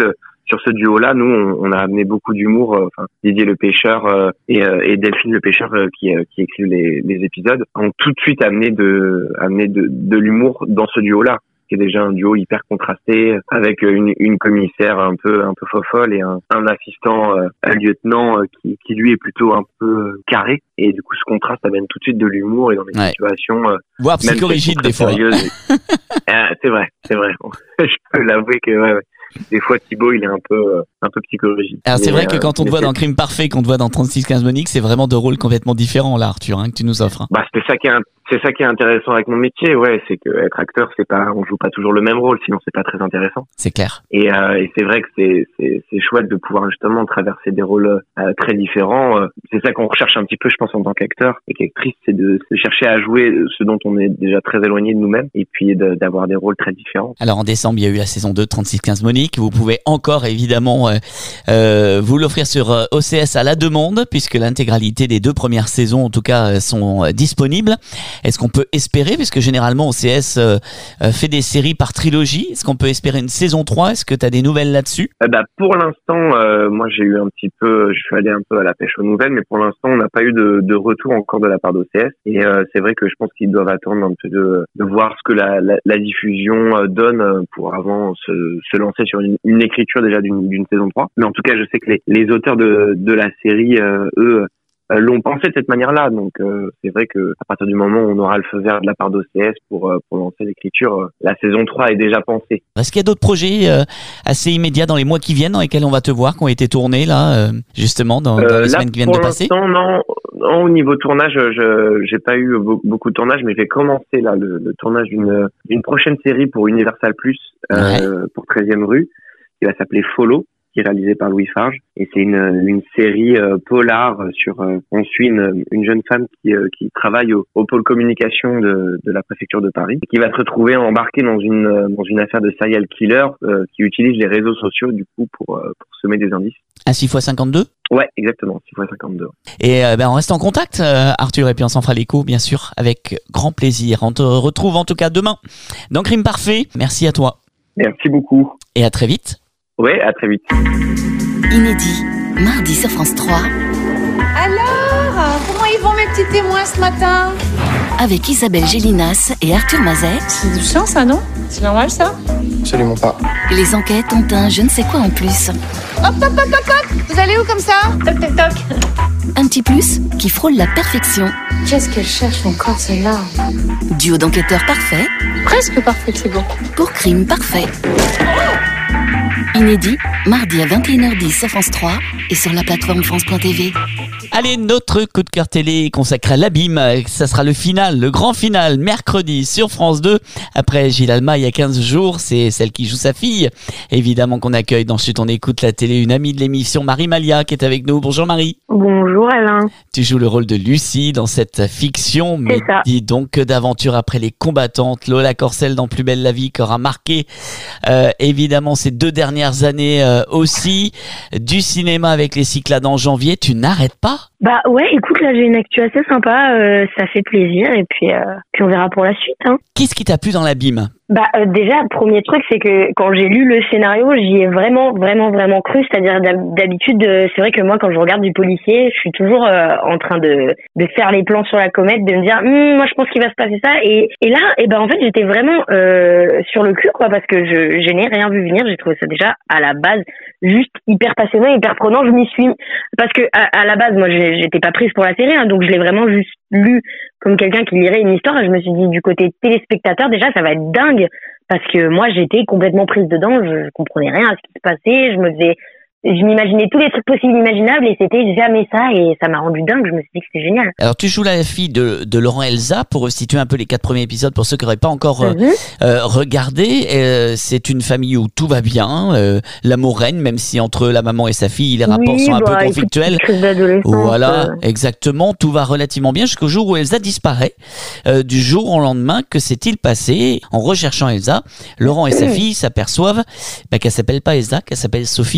sur ce duo-là, nous, on, on a amené beaucoup d'humour. Euh, enfin, Didier le pêcheur euh, et, euh, et Delphine le pêcheur euh, qui, euh, qui écrivent les, les épisodes ont tout de suite amené de, amené de, de l'humour dans ce duo-là, qui est déjà un duo hyper contrasté, avec une, une commissaire un peu un peu fofolle et un, un assistant, euh, un lieutenant euh, qui, qui lui est plutôt un peu carré. Et du coup, ce contraste amène tout de suite de l'humour et dans des ouais. situations... Euh, voire psychorigide des fois. ah, c'est vrai, c'est vrai. Je peux l'avouer que... Ouais, ouais. Des fois, Thibaut, il est un peu, euh, un peu psychorigide. Alors, c'est mais, vrai que quand on te voit c'est... dans Crime Parfait, qu'on te voit dans trente-six quinze Monique, c'est vraiment deux rôles complètement différents, là, Arthur, hein, que tu nous offres. Hein. Bah, c'est ça qui est, c'est ça qui est intéressant avec mon métier, ouais, c'est que être acteur, c'est pas, on joue pas toujours le même rôle, sinon c'est pas très intéressant. C'est clair. Et, euh, et c'est vrai que c'est, c'est, c'est chouette de pouvoir justement traverser des rôles euh, très différents. C'est ça qu'on recherche un petit peu, je pense, en tant qu'acteur et qu'actrice, c'est de, de chercher à jouer ce dont on est déjà très éloigné de nous-mêmes et puis de, d'avoir des rôles très différents. Alors, en décembre, il y a eu la saison deux de trente-six quinze Monique. Vous pouvez encore, évidemment, euh, euh, vous l'offrir sur euh, O C S à la demande, puisque l'intégralité des deux premières saisons, en tout cas, euh, sont euh, disponibles. Est-ce qu'on peut espérer, puisque généralement O C S euh, euh, fait des séries par trilogie, est-ce qu'on peut espérer une saison trois? Est-ce que tu as des nouvelles là-dessus? euh, bah, Pour l'instant, euh, moi j'ai eu un petit peu, je suis allé un peu à la pêche aux nouvelles, mais pour l'instant on n'a pas eu de, de retour encore de la part d'O C S. Et euh, c'est vrai que je pense qu'ils doivent attendre un peu de, de voir ce que la, la, la diffusion donne pour avant se, se lancer sur une, une écriture déjà d'une, d'une saison trois. Mais en tout cas, je sais que les, les auteurs de, de la série, euh, eux, euh, l'ont pensé de cette manière-là. Donc, euh, c'est vrai que à partir du moment où on aura le feu vert de la part d'O C S pour, euh, pour lancer l'écriture, euh, la saison trois est déjà pensée. Est-ce qu'il y a d'autres projets euh, assez immédiats dans les mois qui viennent, dans lesquels on va te voir, qui ont été tournés là, euh, justement, dans, dans euh, les là, semaines qui viennent de passer? Pour l'instant, non. non. Au niveau tournage, je j'ai pas eu beaucoup de tournage, mais j'ai commencé là le, le tournage d'une d'une prochaine série pour Universal Plus, euh, ouais. pour treizième rue, qui va s'appeler Follow, qui est réalisé par Louis Farge, et c'est une une série euh, polar sur euh, on suit une une jeune femme qui euh, qui travaille au, au pôle communication de de la préfecture de Paris, et qui va se retrouver embarquée dans une dans une affaire de serial killer euh, qui utilise les réseaux sociaux du coup pour euh, pour semer des indices. Un six fois cinquante-deux? Ouais, exactement, six fois cinquante-deux. Et euh, ben on reste en contact, euh, Arthur, et puis on s'en fera l'écho, bien sûr, avec grand plaisir. On te retrouve en tout cas demain dans Crime Parfait. Merci à toi. Merci beaucoup. Et à très vite. Ouais, à très vite. Inédit, mardi sur France trois. Alors, comment ils vont mes petits témoins ce matin? Avec Isabelle Gélinas et Arthur Mazet. C'est du chant ça, non? C'est normal ça? Absolument pas. Les enquêtes ont un je ne sais quoi en plus. Hop, hop, hop, hop, hop. Vous allez où comme ça? Toc, toc, toc. Un petit plus qui frôle la perfection. Qu'est-ce qu'elle cherche encore celle-là? Duo d'enquêteurs parfait. Presque parfait, c'est bon. Pour crime parfait. Inédit, mardi à vingt et une heures dix sur France trois et sur la plateforme France point T V. Allez, notre coup de cœur télé consacré à l'abîme, ça sera le final, le grand final, mercredi sur France deux. Après Gilles Alma, il y a quinze jours, c'est celle qui joue sa fille. Évidemment qu'on accueille dans Chut, on écoute la télé, une amie de l'émission, Marie Malia, qui est avec nous. Bonjour Marie. Bonjour Alain. Tu joues le rôle de Lucie dans cette fiction, mais dis donc que d'aventure après les combattantes. Lola Corcel dans Plus belle la vie, qui aura marqué euh, évidemment ces deux dernières années euh, aussi. Du cinéma avec les Cyclades en janvier, tu n'arrêtes pas? Bah ouais, écoute, là j'ai une actu assez sympa, euh, ça fait plaisir et puis, euh, puis on verra pour la suite. Hein. Qu'est-ce qui t'a plu dans l'abîme? Bah euh, déjà, premier truc, c'est que quand j'ai lu le scénario, j'y ai vraiment, vraiment, vraiment cru. C'est-à-dire d'habitude, euh, c'est vrai que moi, quand je regarde du policier, je suis toujours euh, en train de de faire les plans sur la comète, de me dire, hm, moi je pense qu'il va se passer ça. Et et là, et ben en fait, j'étais vraiment euh, sur le cul, quoi, parce que je je n'ai rien vu venir. J'ai trouvé ça déjà à la base juste hyper passionnant, hyper prenant. Je m'y suis parce que à, à la base, moi, j'étais pas prise pour la série, hein, donc je l'ai vraiment juste lu comme quelqu'un qui lirait une histoire et je me suis dit du côté téléspectateur déjà ça va être dingue parce que moi j'étais complètement prise dedans, je, je comprenais rien à ce qui se passait, je me faisais je m'imaginais tous les trucs possibles imaginables et c'était jamais ça et ça m'a rendu dingue, je me suis dit que c'était génial. Alors tu joues la fille de, de Laurent Elsa pour restituer un peu les quatre premiers épisodes pour ceux qui n'auraient pas encore euh, mm-hmm. euh, regardé. Euh, c'est une famille où tout va bien, euh, l'amour règne même si entre la maman et sa fille les rapports oui, sont un bah, peu conflictuels. Voilà, euh... exactement, tout va relativement bien jusqu'au jour où Elsa disparaît. Euh, du jour au lendemain, que s'est-il passé? En recherchant Elsa, Laurent et sa fille s'aperçoivent bah, qu'elle s'appelle pas Elsa, qu'elle s'appelle Sophie et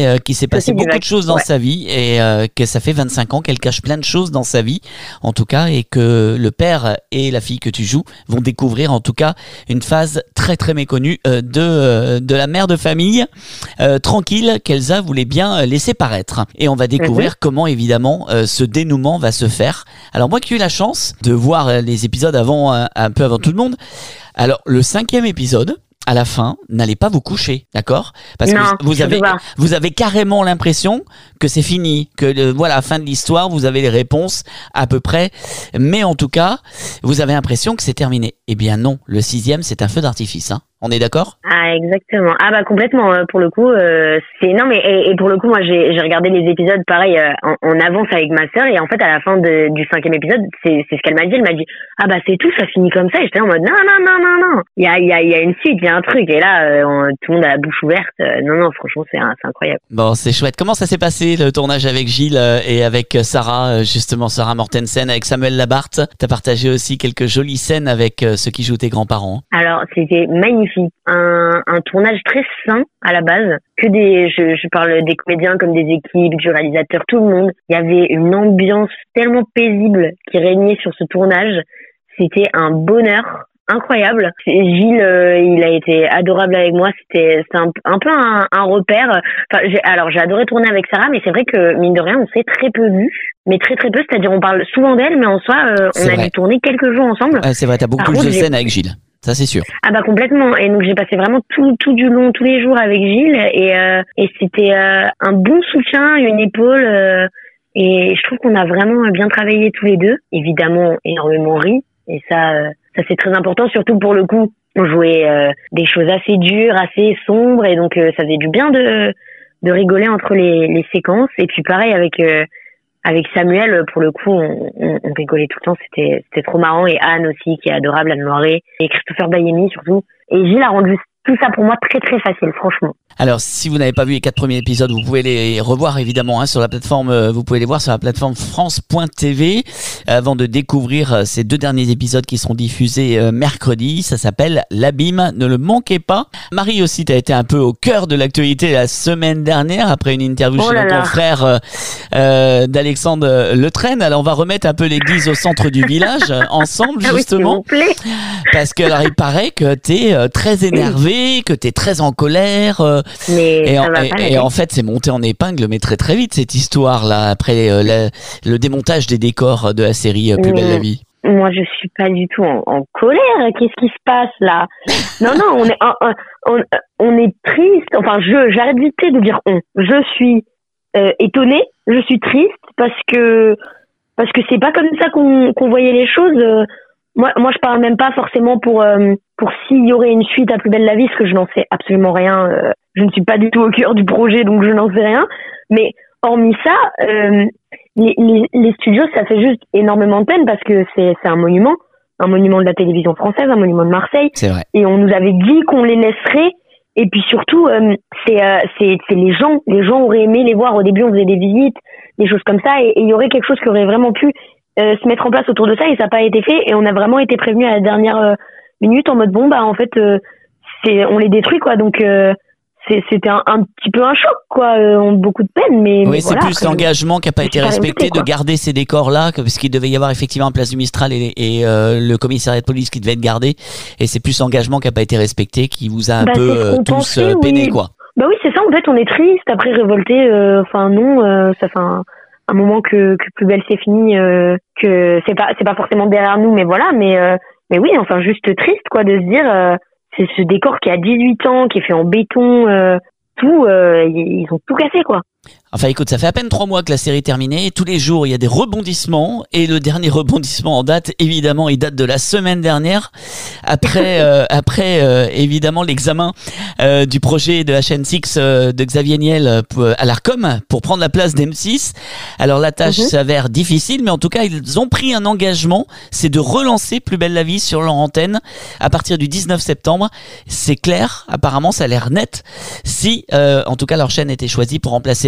mais euh, qu'il s'est passé Sophie beaucoup Duvac, de choses dans ouais. sa vie et euh, que ça fait vingt-cinq ans qu'elle cache plein de choses dans sa vie, en tout cas, et que le père et la fille que tu joues vont découvrir, en tout cas, une phase très très méconnue euh, de, euh, de la mère de famille euh, tranquille qu'Elsa voulait bien laisser paraître. Et on va découvrir mm-hmm. comment, évidemment, euh, ce dénouement va se faire. Alors moi qui ai eu la chance de voir euh, les épisodes avant, euh, un peu avant tout le monde, alors le cinquième épisode, à la fin, n'allez pas vous coucher, d'accord ? Parce non, que vous, vous avez, vous avez carrément l'impression que c'est fini, que le, voilà, fin de l'histoire, vous avez les réponses à peu près, mais en tout cas, vous avez l'impression que c'est terminé. Eh bien non, le sixième, c'est un feu d'artifice, hein. On est d'accord ? Ah, exactement. Ah bah complètement. Euh, pour le coup, euh, c'est non mais et, et pour le coup, moi j'ai j'ai regardé les épisodes pareil euh, en, en avance avec ma sœur et en fait à la fin de, du cinquième épisode, c'est c'est ce qu'elle m'a dit. Elle m'a dit ah bah c'est tout, ça finit comme ça. Et j'étais en mode non non non non non. Il y a il y a il y a une suite, il y a un truc. Et là, euh, on, tout le monde a la bouche ouverte. Euh, non non, franchement c'est c'est incroyable. Bon, c'est chouette. Comment ça s'est passé le tournage avec Gilles euh, et avec Sarah, euh, justement Sarah Mortensen, avec Samuel Labarthe ? T'as partagé aussi quelques jolies scènes avec euh, ceux qui jouent tes grands-parents. Alors c'était magnifique. Un un tournage très sain à la base, que des, je, je parle des comédiens comme des équipes, du réalisateur, tout le monde. Il y avait une ambiance tellement paisible qui régnait sur ce tournage. C'était un bonheur incroyable. Gilles, euh, il a été adorable avec moi. C'était, c'était un, un peu un, un repère. Enfin, j'ai, alors j'ai adoré tourner avec Sarah, mais c'est vrai que mine de rien, on s'est très peu vus, mais très très peu. C'est-à-dire, on parle souvent d'elle, mais en soi, euh, on a dû tourner quelques jours ensemble. Ouais, c'est vrai, t'as beaucoup Par plus contre, de j'ai... scènes avec Gilles. Ça, c'est sûr. Ah bah complètement. Et donc j'ai passé vraiment tout tout du long, tous les jours avec Gilles, et euh, et c'était euh, un bon soutien, une épaule. Euh, et je trouve qu'on a vraiment bien travaillé tous les deux. Évidemment, énormément ri. Et ça, euh, ça c'est très important, surtout pour le coup. On jouait euh, des choses assez dures, assez sombres, et donc euh, ça faisait du bien de de rigoler entre les les séquences. Et puis pareil avec euh, avec Samuel, pour le coup, on, on, on rigolait tout le temps, c'était c'était trop marrant. Et Anne aussi, qui est adorable, Anne Loiré, et Christopher Bayemi surtout. Et Gilles a rendu tout ça pour moi très très facile, franchement. Alors, si vous n'avez pas vu les quatre premiers épisodes, vous pouvez les revoir évidemment hein, sur la plateforme. Euh, vous pouvez les voir sur la plateforme France point T V avant de découvrir euh, ces deux derniers épisodes qui seront diffusés euh, mercredi. Ça s'appelle L'Abîme. Ne le manquez pas. Marie aussi, t'as été un peu au cœur de l'actualité la semaine dernière après une interview oh chez là ton là. frère euh, euh, d'Alexandre Letraine. Alors, on va remettre un peu l'église au centre du village euh, ensemble justement. Ah oui, s'il vous plaît. Parce que alors il paraît que t'es euh, très énervé, que t'es très en colère. Euh, Mais et, ça en, va et, pas, et en fait, c'est monté en épingle, mais très très vite cette histoire là après euh, la, le démontage des décors de la série euh, Plus belle la vie. Moi, je suis pas du tout en, en colère. Qu'est-ce qui se passe là? Non, non, on est, on, on, on est triste. Enfin, je, j'arrête vite de dire on. Je suis euh, étonnée, je suis triste parce que parce que c'est pas comme ça qu'on, qu'on voyait les choses. Euh, moi, moi, je parle même pas forcément pour euh, pour s'il y aurait une suite à Plus belle la vie, parce que je n'en sais absolument rien. Euh, je ne suis pas du tout au cœur du projet, donc je n'en sais rien. Mais hormis ça, euh, les, les, les studios, ça fait juste énormément de peine parce que c'est, c'est un monument, un monument de la télévision française, un monument de Marseille. C'est vrai. Et on nous avait dit qu'on les laisserait. Et puis surtout, euh, c'est, euh, c'est, c'est les gens. Les gens auraient aimé les voir. Au début, on faisait des visites, des choses comme ça, et il y aurait quelque chose qui aurait vraiment pu euh, se mettre en place autour de ça, et ça n'a pas été fait. Et on a vraiment été prévenus à la dernière euh, minute en mode bon bah en fait, euh, c'est, on les détruit quoi. Donc euh, C'est, c'était un, un petit peu un choc, quoi. Euh, beaucoup de peine, mais. Oui, mais c'est voilà, plus après, l'engagement qui n'a pas été respecté répété, de garder ces décors-là, parce qu'il devait y avoir effectivement Place du Mistral et, et euh, le commissariat de police qui devait être gardé. Et c'est plus l'engagement qui n'a pas été respecté qui vous a un bah, peu euh, tous pensait, euh, peiné, oui. quoi. Bah oui, c'est ça. En fait, on est triste, après révolté. Enfin euh, non, euh, ça fait un, un moment que, que Plus belle c'est fini, euh, que c'est pas c'est pas forcément derrière nous, mais voilà. Mais euh, mais oui, enfin juste triste, quoi, de se dire. Euh, c'est ce décor qui a dix-huit ans, qui est fait en béton. Euh, tout, euh, ils ont tout cassé, quoi. Enfin écoute, ça fait à peine trois mois que la série est terminée, tous les jours il y a des rebondissements, et le dernier rebondissement en date, évidemment, il date de la semaine dernière, après euh, après euh, évidemment l'examen euh, du projet de la chaîne six euh, de Xavier Niel pour, à l'Arcom pour prendre la place d'M six. Alors la tâche mm-hmm. s'avère difficile, mais en tout cas ils ont pris un engagement, c'est de relancer Plus belle la vie sur leur antenne à partir du dix-neuf septembre. C'est clair, apparemment ça a l'air net, si euh, en tout cas leur chaîne était choisie pour remplacer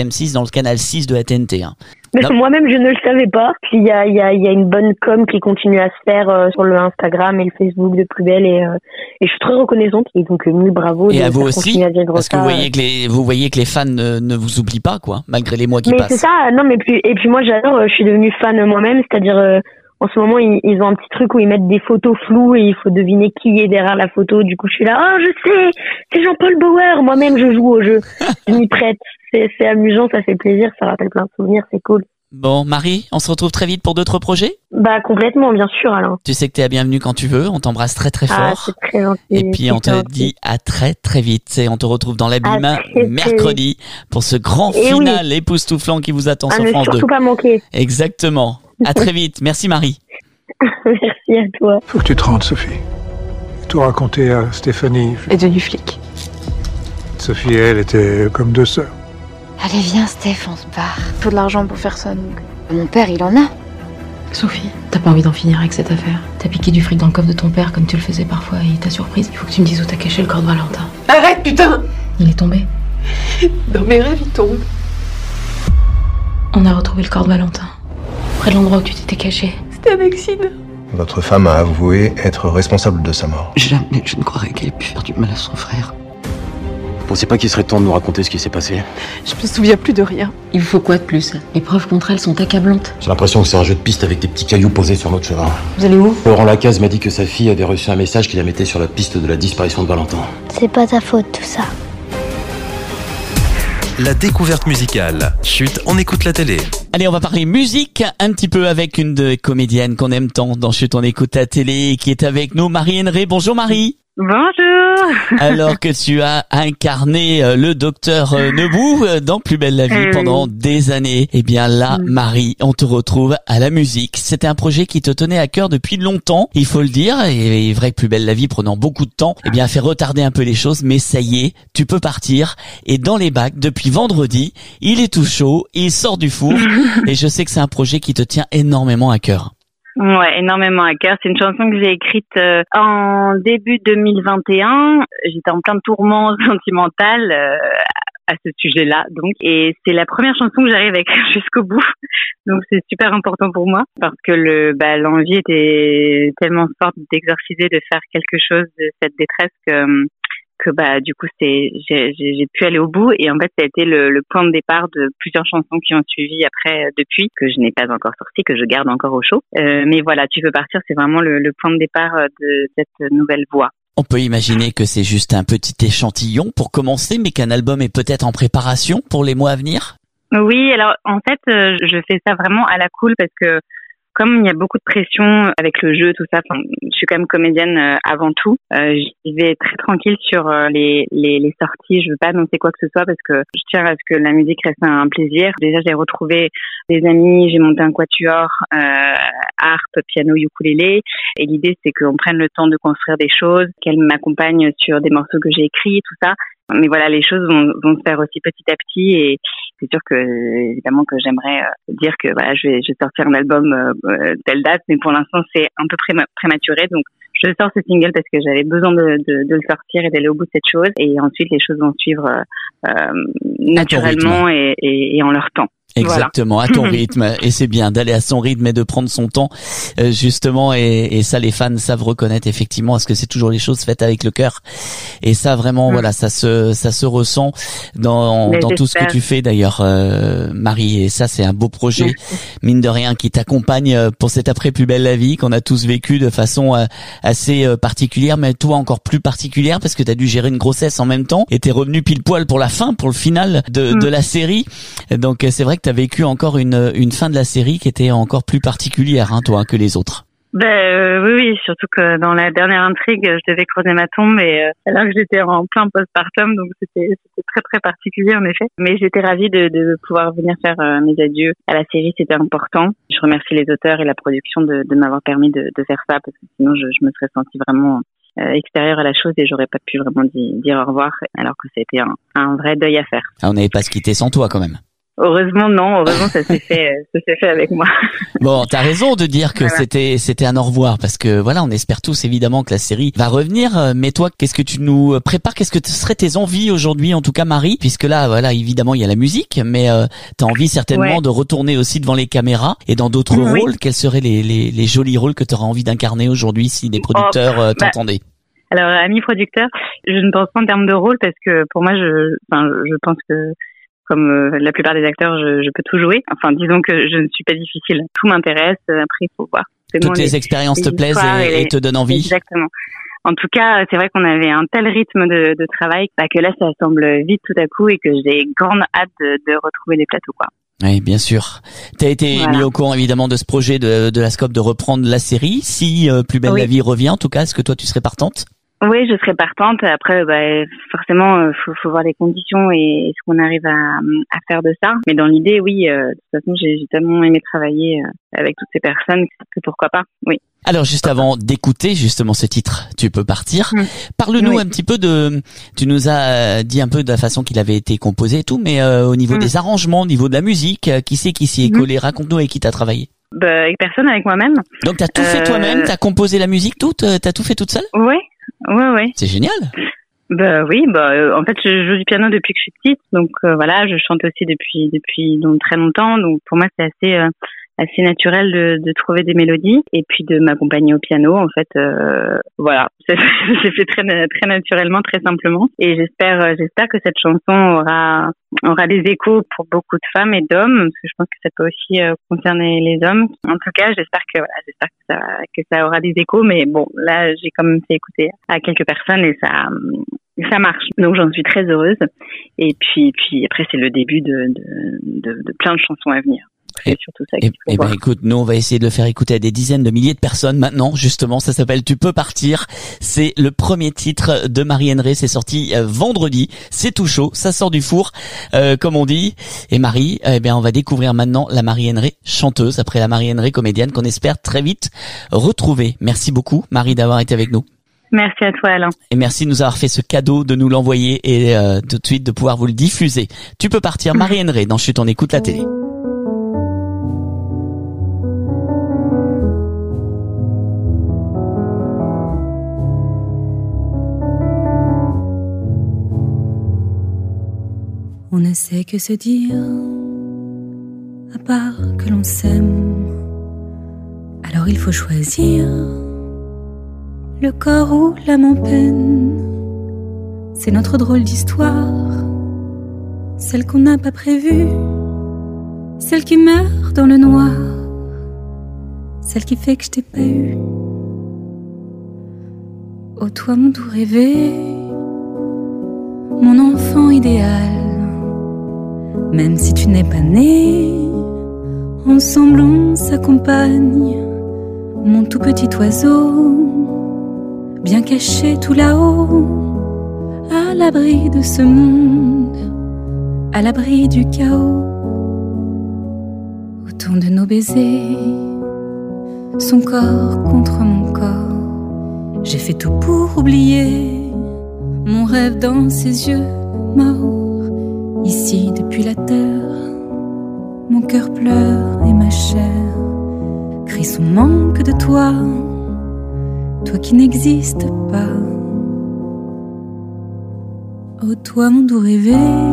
M six dans le canal six de la T N T. Hein. Moi-même, je ne le savais pas. Puis il y a, y, a, y a une bonne com qui continue à se faire euh, sur le Instagram et le Facebook de Plus Belle et, euh, et je suis très reconnaissante. Et donc, mille bravo. Et de à vous aussi, à vivre parce ça. que vous voyez que les, vous voyez que les fans ne, ne vous oublient pas, quoi, malgré les mois qui mais passent. C'est ça. Non, mais puis et puis moi, j'adore. Je suis devenue fan moi-même, c'est-à-dire. Euh, En ce moment, ils, ils ont un petit truc où ils mettent des photos floues et il faut deviner qui est derrière la photo. Du coup, je suis là, oh, je sais, c'est Jean-Paul Bauer. Moi-même, je joue au jeu. Je m'y prête. C'est, c'est amusant, ça fait plaisir, ça rappelle plein de souvenirs, c'est cool. Bon, Marie, on se retrouve très vite pour d'autres projets ? Bah, complètement, bien sûr, Alain. Tu sais que t'es la bienvenue quand tu veux. On t'embrasse très très fort. Ah, c'est très gentil. Et puis, on te gentil. dit à très très vite. Et on te retrouve dans l'abîme mercredi pour ce grand Et final oui. époustouflant qui vous attend Ah, sur ne France deux. surtout pas manquer. Exactement. À très vite. Merci Marie. Merci à toi. Faut que tu te rendes, Sophie. Tout raconter à Stéphanie. Et devenu flic. Sophie et elle étaient comme deux sœurs. Allez, viens, Steph, on se barre. Faut de l'argent pour faire ça, donc. Mon père, il en a. Sophie, t'as pas envie d'en finir avec cette affaire. T'as piqué du fric dans le coffre de ton père comme tu le faisais parfois et ta surprise. Il faut que tu me dises où t'as caché le corps de Valentin. Arrête, putain! Il est tombé. Dans mes rêves, il tombe. On a retrouvé le corps de Valentin. Près de l'endroit où tu t'étais caché. C'était avec Sid. Votre femme a avoué être responsable de sa mort. Jamais je ne croirais qu'elle ait pu faire du mal à son frère. Vous pensez pas qu'il serait temps de nous raconter ce qui s'est passé? Je me souviens plus de rien. Il faut quoi de plus? Les preuves contre elle sont accablantes. J'ai l'impression que c'est un jeu de piste avec des petits cailloux posés sur notre chemin. Vous allez où? Laurent Lacaze m'a dit que sa fille avait reçu un message qui la mettait sur la piste de la disparition de Valentin. C'est pas ta faute tout ça. La découverte musicale. Chut, on écoute la télé. Allez, on va parler musique un petit peu avec une des comédiennes qu'on aime tant dans Chut, on écoute la télé et qui est avec nous, Marie Henry. Bonjour Marie. Bonjour. Alors que tu as incarné euh, le docteur euh, Nebou euh, dans Plus belle la vie Euh, pendant oui. des années, eh bien là, Mm. Marie, on te retrouve à la musique. C'était un projet qui te tenait à cœur depuis longtemps, il faut le dire, et il est vrai que Plus belle la vie prenant beaucoup de temps, eh bien a fait retarder un peu les choses, mais ça y est, tu peux partir. Et dans les bacs, depuis vendredi, il est tout chaud, il sort du four, et je sais que c'est un projet qui te tient énormément à cœur. Ouais, énormément à cœur. C'est une chanson que j'ai écrite euh, en début deux mille vingt et un. J'étais en plein tourment sentimental euh, à ce sujet-là, donc. Et c'est la première chanson que j'arrive à écrire jusqu'au bout. Donc c'est super important pour moi parce que le bah l'envie était tellement forte d'exorciser, de faire quelque chose de cette détresse que que bah du coup c'est j'ai j'ai j'ai pu aller au bout et en fait ça a été le, le point de départ de plusieurs chansons qui ont suivi après euh, depuis que je n'ai pas encore sorti, que je garde encore au chaud, euh, mais voilà, Tu peux partir, c'est vraiment le, le point de départ euh, de cette nouvelle voie. On peut imaginer que c'est juste un petit échantillon pour commencer, mais qu'un album est peut-être en préparation pour les mois à venir. Oui, alors en fait euh, je fais ça vraiment à la cool parce que comme il y a beaucoup de pression avec le jeu, tout ça, enfin, je suis quand même comédienne euh, avant tout. Euh, j'y vais très tranquille sur euh, les, les les sorties. Je veux pas annoncer quoi que ce soit parce que je tiens à ce que la musique reste un plaisir. Déjà, j'ai retrouvé des amis, j'ai monté un quatuor, euh, harpe, piano, ukulélé. Et l'idée, c'est qu'on prenne le temps de construire des choses, qu'elle m'accompagne sur des morceaux que j'ai écrits, tout ça. Mais voilà, les choses vont, vont se faire aussi petit à petit et c'est sûr que évidemment que j'aimerais euh, dire que voilà, je vais, je vais sortir un album euh, telle date, mais pour l'instant c'est un peu préma- prématuré, donc je sors ce single parce que j'avais besoin de, de, de le sortir et d'aller au bout de cette chose, et ensuite les choses vont suivre euh, naturellement et, et, et en leur temps. Exactement, voilà. à ton rythme. Et c'est bien d'aller à son rythme et de prendre son temps, euh, justement. Et, et ça, les fans savent reconnaître effectivement, parce que c'est toujours les choses faites avec le cœur. Et ça, vraiment, mm. voilà, ça se, ça se ressent dans, dans tout ce que tu fais, d'ailleurs, euh, Marie. Et ça, c'est un beau projet, Merci. mine de rien, qui t'accompagne pour cet après Plus belle la vie qu'on a tous vécu de façon euh, assez euh, particulière, mais toi encore plus particulière parce que t'as dû gérer une grossesse en même temps et t'es revenu pile poil pour la fin, pour le final de, mm. de la série. Donc c'est vrai que t'as vécu encore une une fin de la série qui était encore plus particulière, hein, toi, que les autres. Ben euh, oui, oui, surtout que dans la dernière intrigue, je devais creuser ma tombe, et euh, alors que j'étais en plein postpartum, donc c'était c'était très très particulier en effet. Mais j'étais ravie de, de pouvoir venir faire euh, mes adieux à la série, c'était important. Je remercie les auteurs et la production de, de m'avoir permis de, de faire ça, parce que sinon je, je me serais sentie vraiment Euh, extérieur à la chose et j'aurais pas pu vraiment dire, dire au revoir, alors que c'était un, un vrai deuil à faire. Ah, on n'avait pas se quitter sans toi quand même. Heureusement non, heureusement ça s'est fait, ça s'est fait avec moi. Bon, t'as raison de dire que voilà. c'était c'était un au revoir parce que voilà, on espère tous évidemment que la série va revenir. Mais toi, qu'est-ce que tu nous prépares? Qu'est-ce que seraient tes envies aujourd'hui, en tout cas Marie, puisque là, voilà, évidemment il y a la musique, mais euh, t'as envie certainement ouais. de retourner aussi devant les caméras et dans d'autres oui. rôles. Quels seraient les, les les jolis rôles que t'auras envie d'incarner aujourd'hui si des producteurs euh, t'entendaient? Bah, alors, amis producteurs, je ne pense pas en termes de rôle parce que pour moi, je, enfin, je pense que comme euh, la plupart des acteurs, je, je peux tout jouer. Enfin, disons que je ne suis pas difficile. Tout m'intéresse. Après, il faut voir. Toutes les, les expériences les te plaisent et, et, et te donnent envie. Exactement. En tout cas, c'est vrai qu'on avait un tel rythme de, de travail bah, que là, ça semble vite tout à coup et que j'ai grande hâte de, de retrouver les plateaux, quoi. Oui, bien sûr. T'as été voilà. mis au courant évidemment de ce projet de, de la Scope de reprendre la série. Si euh, Plus belle oui. la vie revient, en tout cas, est-ce que toi tu serais partante? Oui, je serais partante. Après, bah, forcément, euh, faut, faut voir les conditions et ce qu'on arrive à, à faire de ça. Mais dans l'idée, oui, euh, de toute façon, j'ai, j'ai tellement aimé travailler euh, avec toutes ces personnes que pourquoi pas, oui. Alors, juste avant d'écouter justement ce titre, Tu peux partir, mmh. parle-nous oui. un petit peu de... Tu nous as dit un peu de la façon qu'il avait été composé et tout, mais euh, au niveau mmh. des arrangements, au niveau de la musique, qui c'est qui s'y est collé? Mmh. Raconte-nous avec qui t'as travaillé. Bah, avec personne, avec moi-même. Donc, t'as tout euh... fait toi-même? T'as composé la musique toute? T'as tout fait toute seule? Oui. Ouais, ouais. C'est génial. Bah oui, bah euh, en fait je joue du piano depuis que je suis petite, donc euh, voilà, je chante aussi depuis depuis donc très longtemps, donc pour moi c'est assez euh, assez naturel de, de trouver des mélodies et puis de m'accompagner au piano. En fait, euh, voilà, c'est fait très très naturellement, très simplement. Et j'espère j'espère que cette chanson aura aura des échos pour beaucoup de femmes et d'hommes, parce que je pense que ça peut aussi euh, concerner les hommes. En tout cas, j'espère que voilà, j'espère que ça que ça aura des échos. Mais bon, là, j'ai quand même fait écouter à quelques personnes et ça ça marche. Donc j'en suis très heureuse. Et puis puis après, c'est le début de de de, de plein de chansons à venir. C'est surtout ça qu'il faut et voir. ben écoute, nous on va essayer de le faire écouter à des dizaines de milliers de personnes maintenant. Justement, ça s'appelle Tu peux partir. C'est le premier titre de Marie Henry. C'est sorti euh, vendredi. C'est tout chaud. Ça sort du four, euh, comme on dit. Et Marie, eh bien on va découvrir maintenant la Marie Henry chanteuse après la Marie Henry comédienne qu'on espère très vite retrouver. Merci beaucoup Marie d'avoir été avec nous. Merci à toi Alain. Et merci de nous avoir fait ce cadeau de nous l'envoyer et euh, tout de suite de pouvoir vous le diffuser. Tu peux partir, Marie Henry dans Chut on écoute la télé. On ne sait que se dire, à part que l'on s'aime. Alors il faut choisir le corps ou l'âme en peine. C'est notre drôle d'histoire, celle qu'on n'a pas prévue, celle qui meurt dans le noir, celle qui fait que je t'ai pas eu. Oh toi mon doux rêvé, mon enfant idéal. Même si tu n'es pas né, ensemble on s'accompagne. Mon tout petit oiseau, bien caché tout là-haut, à l'abri de ce monde, à l'abri du chaos. Au temps de nos baisers, son corps contre mon corps. J'ai fait tout pour oublier mon rêve dans ses yeux morts. Ici, depuis la terre, mon cœur pleure et ma chair crie son manque de toi, toi qui n'existes pas. Oh toi mon doux rêvé,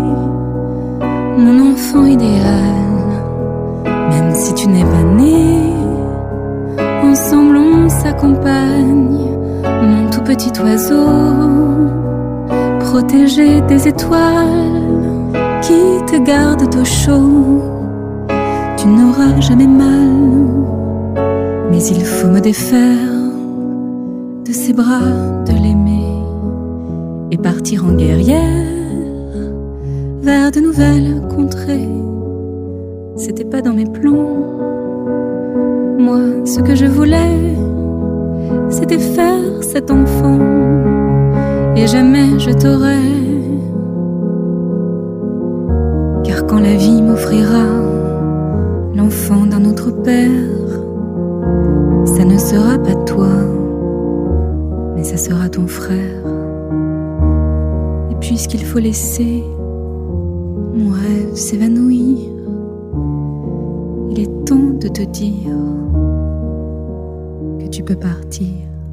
mon enfant idéal. Même si tu n'es pas né, ensemble on s'accompagne. Mon tout petit oiseau, protégé des étoiles qui te gardent au chaud. Tu n'auras jamais mal, mais il faut me défaire de ses bras, de l'aimer et partir en guerrière vers de nouvelles contrées. C'était pas dans mes plans. Moi, ce que je voulais, c'était faire cet enfant, et jamais je t'aurais. Car quand la vie m'offrira l'enfant d'un autre père, ça ne sera pas toi, mais ça sera ton frère. Et puisqu'il faut laisser mon rêve s'évanouir, Il est temps de te dire que tu peux partir.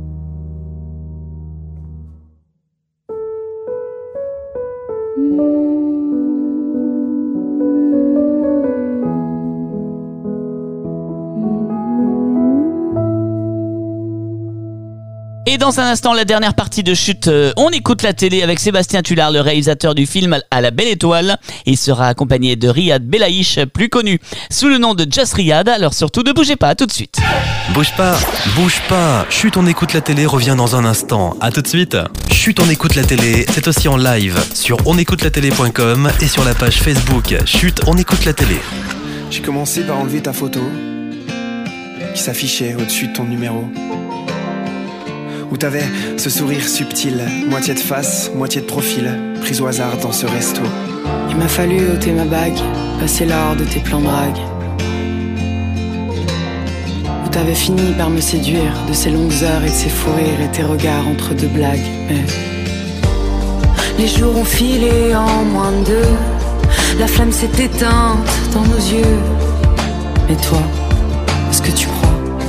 Et dans un instant, la dernière partie de Chute, euh, on écoute la télé avec Sébastien Tullard, le réalisateur du film À la Belle Étoile. Il sera accompagné de Riyad Belaïch, plus connu sous le nom de Just Riyad. Alors surtout, ne bougez pas, à tout de suite. Bouge pas, bouge pas. Chute, on écoute la télé revient dans un instant. À tout de suite. Chute, on écoute la télé, c'est aussi en live sur on écoute la télé point com et sur la page Facebook Chute, on écoute la télé. J'ai commencé par enlever ta photo qui s'affichait au-dessus de ton numéro. Où t'avais ce sourire subtil, moitié de face, moitié de profil, prise au hasard dans ce resto. Il m'a fallu ôter ma bague, passer l'heure de tes plans drague. Où t'avais fini par me séduire, de ces longues heures et de ces fous rires et tes regards entre deux blagues. Mais les jours ont filé en moins de deux, la flamme s'est éteinte dans nos yeux. Mais toi, est-ce que tu crois?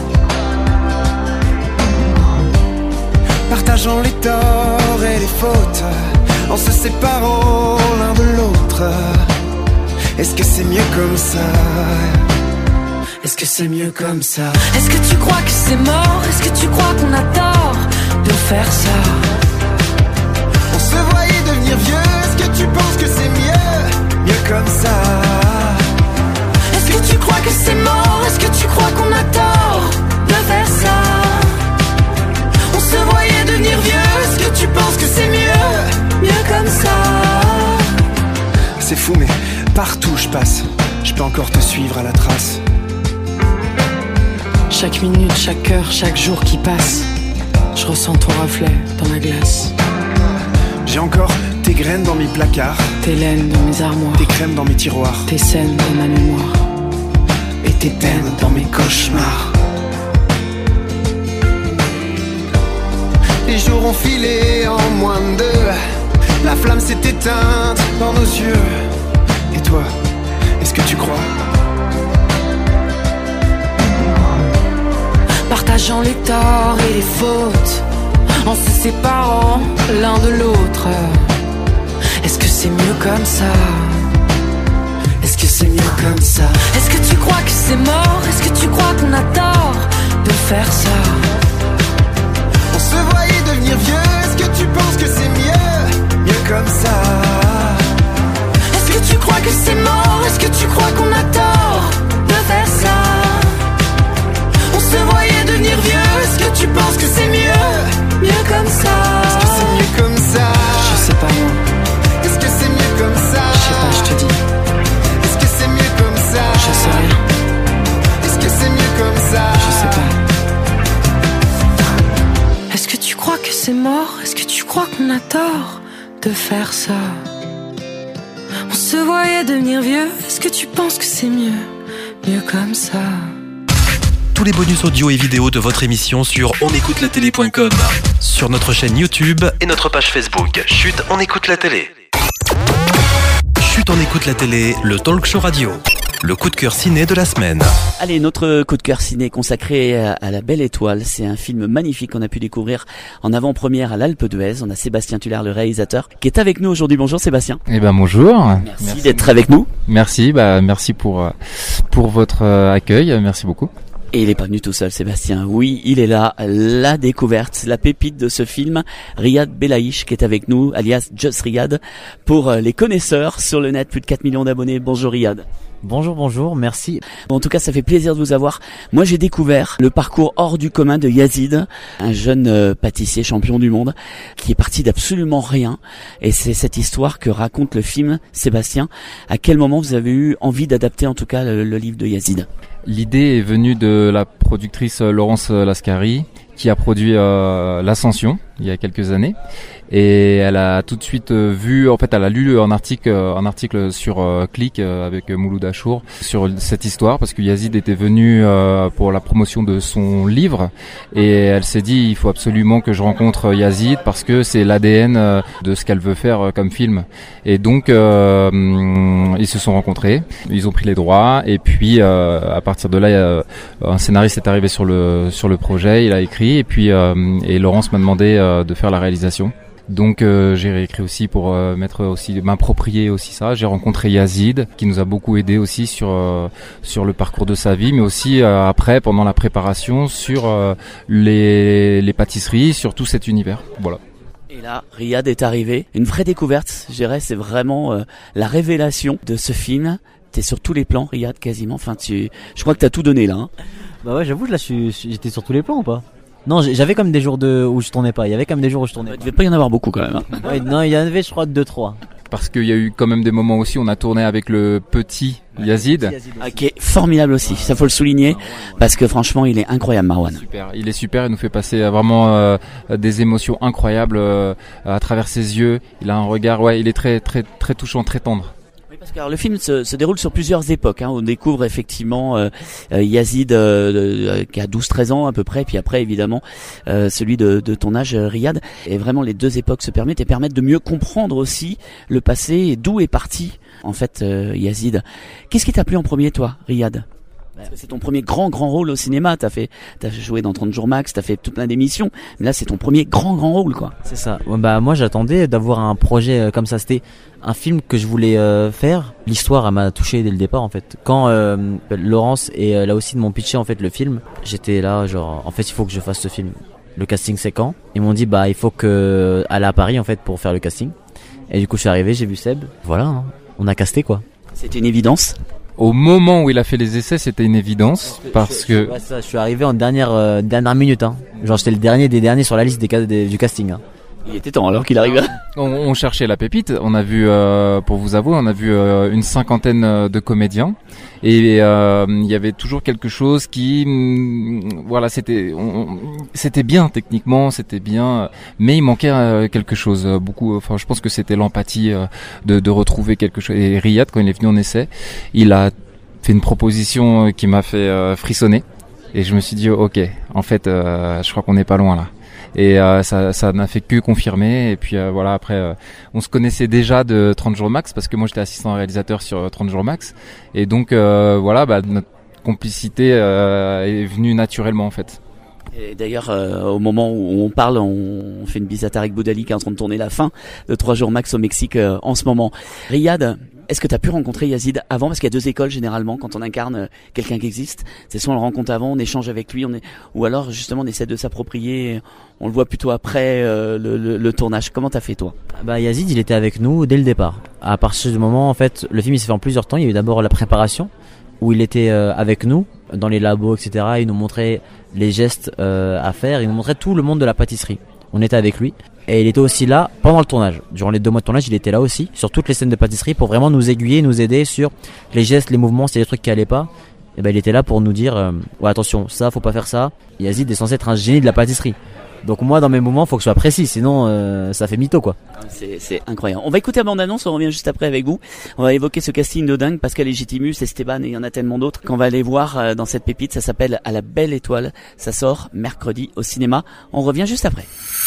Partageant les torts et les fautes, en se séparant l'un de l'autre. Est-ce que c'est mieux comme ça? Est-ce que c'est mieux comme ça? Est-ce que tu crois que c'est mort? Est-ce que tu crois qu'on a tort de faire ça? On se voyait devenir vieux, est-ce que tu penses que c'est mieux? Mieux comme ça? Est-ce que tu crois que c'est mort? Est-ce que tu crois qu'on a tort de faire ça? On se voyait devenir vieux, est-ce que tu penses que c'est mieux? Mieux comme ça? C'est fou mais partout je passe, je peux encore te suivre à la trace. Chaque minute, chaque heure, chaque jour qui passe, je ressens ton reflet dans la glace. J'ai encore tes graines dans mes placards, tes laines dans mes armoires, tes crèmes dans mes tiroirs, tes scènes dans ma mémoire, et tes peines dans mes cauchemars. Les jours ont filé en moins de deux, la flamme s'est éteinte dans nos yeux. Et toi, est-ce que tu crois? Partageant les torts et les fautes, en se séparant l'un de l'autre. Est-ce que c'est mieux comme ça? Est-ce que c'est mieux comme ça? Est-ce que tu crois que c'est mort? Est-ce que tu crois qu'on a tort de faire ça? On se voyait devenir vieux, est-ce que tu penses que c'est mieux? Mieux comme ça? Est-ce que tu crois que c'est mort? Est-ce que tu crois qu'on a tort de faire ça? On se voyait devenir vieux, est-ce que tu penses que c'est mieux? Mieux comme ça? Est-ce que c'est mieux comme ça? Je sais pas moi. Est-ce que c'est mieux comme ça? Je sais pas, je te dis. Est-ce que c'est mieux comme ça? Je sais rien. Est-ce que c'est mieux comme ça? Je sais pas. Est-ce que tu crois que c'est mort? Est-ce que tu crois qu'on a tort de faire ça? On se voyait devenir vieux, est-ce que tu penses que c'est mieux? Mieux comme ça? Tous les bonus audio et vidéo de votre émission sur on écoute la télé point com, sur notre chaîne YouTube et notre page Facebook Chute, on écoute la télé. Chute, on écoute la télé, le talk show radio. Le coup de cœur ciné de la semaine. Allez, notre coup de cœur ciné consacré à La Belle Étoile. C'est un film magnifique qu'on a pu découvrir en avant-première à l'Alpe d'Huez. On a Sébastien Tullard, le réalisateur, qui est avec nous aujourd'hui. Bonjour Sébastien. Eh ben bonjour. Merci, merci d'être avec nous. Merci, bah merci pour pour votre accueil. Merci beaucoup. Et il est pas venu tout seul, Sébastien. Oui, il est là, la découverte, la pépite de ce film, Riyad Belaïch, qui est avec nous, alias Just Riyad, pour les connaisseurs sur le net, plus de quatre millions d'abonnés. Bonjour Riyad. Bonjour, bonjour, merci. Bon, en tout cas, ça fait plaisir de vous avoir. Moi, j'ai découvert le parcours hors du commun de Yazid, un jeune euh, pâtissier champion du monde, qui est parti d'absolument rien. Et c'est cette histoire que raconte le film, Sébastien. À quel moment vous avez eu envie d'adapter, en tout cas, le, le livre de Yazid? L'idée est venue de la productrice Laurence Lascari, qui a produit euh, L'Ascension, il y a quelques années, et elle a tout de suite euh, vu, en fait elle a lu un article, euh, un article sur euh, Click euh, avec Mouloud Achour sur cette histoire, parce que Yazid était venu euh, pour la promotion de son livre, et elle s'est dit il faut absolument que je rencontre Yazid parce que c'est l'A D N euh, de ce qu'elle veut faire euh, comme film. Et donc euh, ils se sont rencontrés, ils ont pris les droits, et puis euh, à partir de là euh, un scénariste est arrivé sur le sur le projet, il a écrit, et puis euh, et Laurence m'a demandé euh, de faire la réalisation. Donc euh, j'ai réécrit aussi pour euh, mettre aussi m'approprier aussi ça. J'ai rencontré Yazid qui nous a beaucoup aidé aussi sur euh, sur le parcours de sa vie, mais aussi euh, après pendant la préparation sur euh, les les pâtisseries, sur tout cet univers. Voilà. Et là, Riyad est arrivé, une vraie découverte, je dirais, c'est vraiment euh, la révélation de ce film. T'es sur tous les plans, Riyad, quasiment. Enfin, tu, je crois que t'as tout donné là. Hein. Bah ouais, j'avoue, là, je suis, j'étais sur tous les plans ou pas? Non, j'avais comme des jours de où je tournais pas. Il y avait quand même des jours où je tournais. Il devait pas y en avoir beaucoup quand même. Hein. Ouais, non, il y en avait, je crois, deux trois. Parce qu'il y a eu quand même des moments aussi, on a tourné avec le petit Yazid. Ah, qui est formidable aussi, ça faut le souligner, parce que franchement il est incroyable, Marwan. Super, il est super, il nous fait passer vraiment euh, des émotions incroyables euh, à travers ses yeux. Il a un regard, ouais, il est très très très touchant, très tendre. Parce que alors, le film se, se déroule sur plusieurs époques. Hein. On découvre effectivement euh, euh, Yazid euh, euh, qui a douze treize ans à peu près, puis après évidemment euh, celui de, de ton âge, Riyad. Et vraiment les deux époques se permettent et permettent de mieux comprendre aussi le passé et d'où est parti en fait euh, Yazid. Qu'est-ce qui t'a plu en premier, toi, Riyad? Parce que c'est ton premier grand grand rôle au cinéma. T'as fait, t'as joué dans trente jours max, t'as fait tout plein d'émissions. Mais là, c'est ton premier grand grand rôle, quoi. C'est ça. Bah moi, j'attendais d'avoir un projet euh, comme ça. C'était un film que je voulais euh, faire. L'histoire, elle m'a touché dès le départ, en fait. Quand euh, Laurence et euh, là aussi de m'ont pitché en fait le film, j'étais là, genre, en fait, il faut que je fasse ce film. Le casting, c'est quand? Ils m'ont dit, bah, il faut que aller à Paris en fait pour faire le casting. Et du coup, je suis arrivé, j'ai vu Seb. Voilà, hein. On a casté quoi. C'était une évidence. Au moment où il a fait les essais, c'était une évidence parce que. Ouais, ça, je suis arrivé en dernière euh, dernière minute, hein. Genre j'étais le dernier des derniers sur la liste des, des du casting. Hein. Il était temps alors qu'il arrive. On, on cherchait la pépite. On a vu, euh, pour vous avouer, on a vu euh, une cinquantaine de comédiens et euh, il y avait toujours quelque chose qui, mm, voilà, c'était, on, c'était bien techniquement, c'était bien, mais il manquait euh, quelque chose. Beaucoup, enfin, je pense que c'était l'empathie euh, de, de retrouver quelque chose. Et Riyad, quand il est venu en essai, il a fait une proposition qui m'a fait euh, frissonner et je me suis dit, ok, en fait, euh, je crois qu'on n'est pas loin là. Et euh, ça ça n'a fait que confirmer, et puis euh, voilà, après euh, on se connaissait déjà de trente jours max parce que moi j'étais assistant réalisateur sur trente jours max, et donc euh, voilà, bah, notre complicité euh, est venue naturellement en fait. Et d'ailleurs, euh, au moment où on parle, on, on fait une bise à Tarek Boudali qui est en train de tourner la fin de trois jours max au Mexique euh, en ce moment. Riyad, est-ce que tu as pu rencontrer Yazid avant? Parce qu'il y a deux écoles généralement quand on incarne euh, quelqu'un qui existe. C'est soit on le rencontre avant, on échange avec lui, on est, ou alors justement on essaie de s'approprier, on le voit plutôt après euh, le, le, le tournage. Comment t'as fait toi? Bah Yazid, il était avec nous dès le départ. À partir du moment, en fait, le film il s'est fait en plusieurs temps. Il y a eu d'abord la préparation où il était euh, avec nous dans les labos, et cetera. Il nous montrait les gestes euh, à faire, il nous montrait tout le monde de la pâtisserie. On était avec lui. Et il était aussi là pendant le tournage. Durant les deux mois de tournage, il était là aussi, sur toutes les scènes de pâtisserie, pour vraiment nous aiguiller, nous aider sur les gestes, les mouvements, s'il y a des trucs qui allaient pas. Et ben il était là pour nous dire, euh, ouais attention, ça faut pas faire ça. Yazid est censé être un génie de la pâtisserie. Donc moi dans mes mouvements, faut que je sois précis, sinon euh, ça fait mytho quoi. C'est, c'est incroyable. On va écouter la bande-annonce, on revient juste après avec vous. On va évoquer ce casting de dingue, Pascal Légitimus, Esteban, et il y en a tellement d'autres qu'on va aller voir dans cette pépite. Ça s'appelle À la belle étoile. Ça sort mercredi au cinéma. On revient juste après.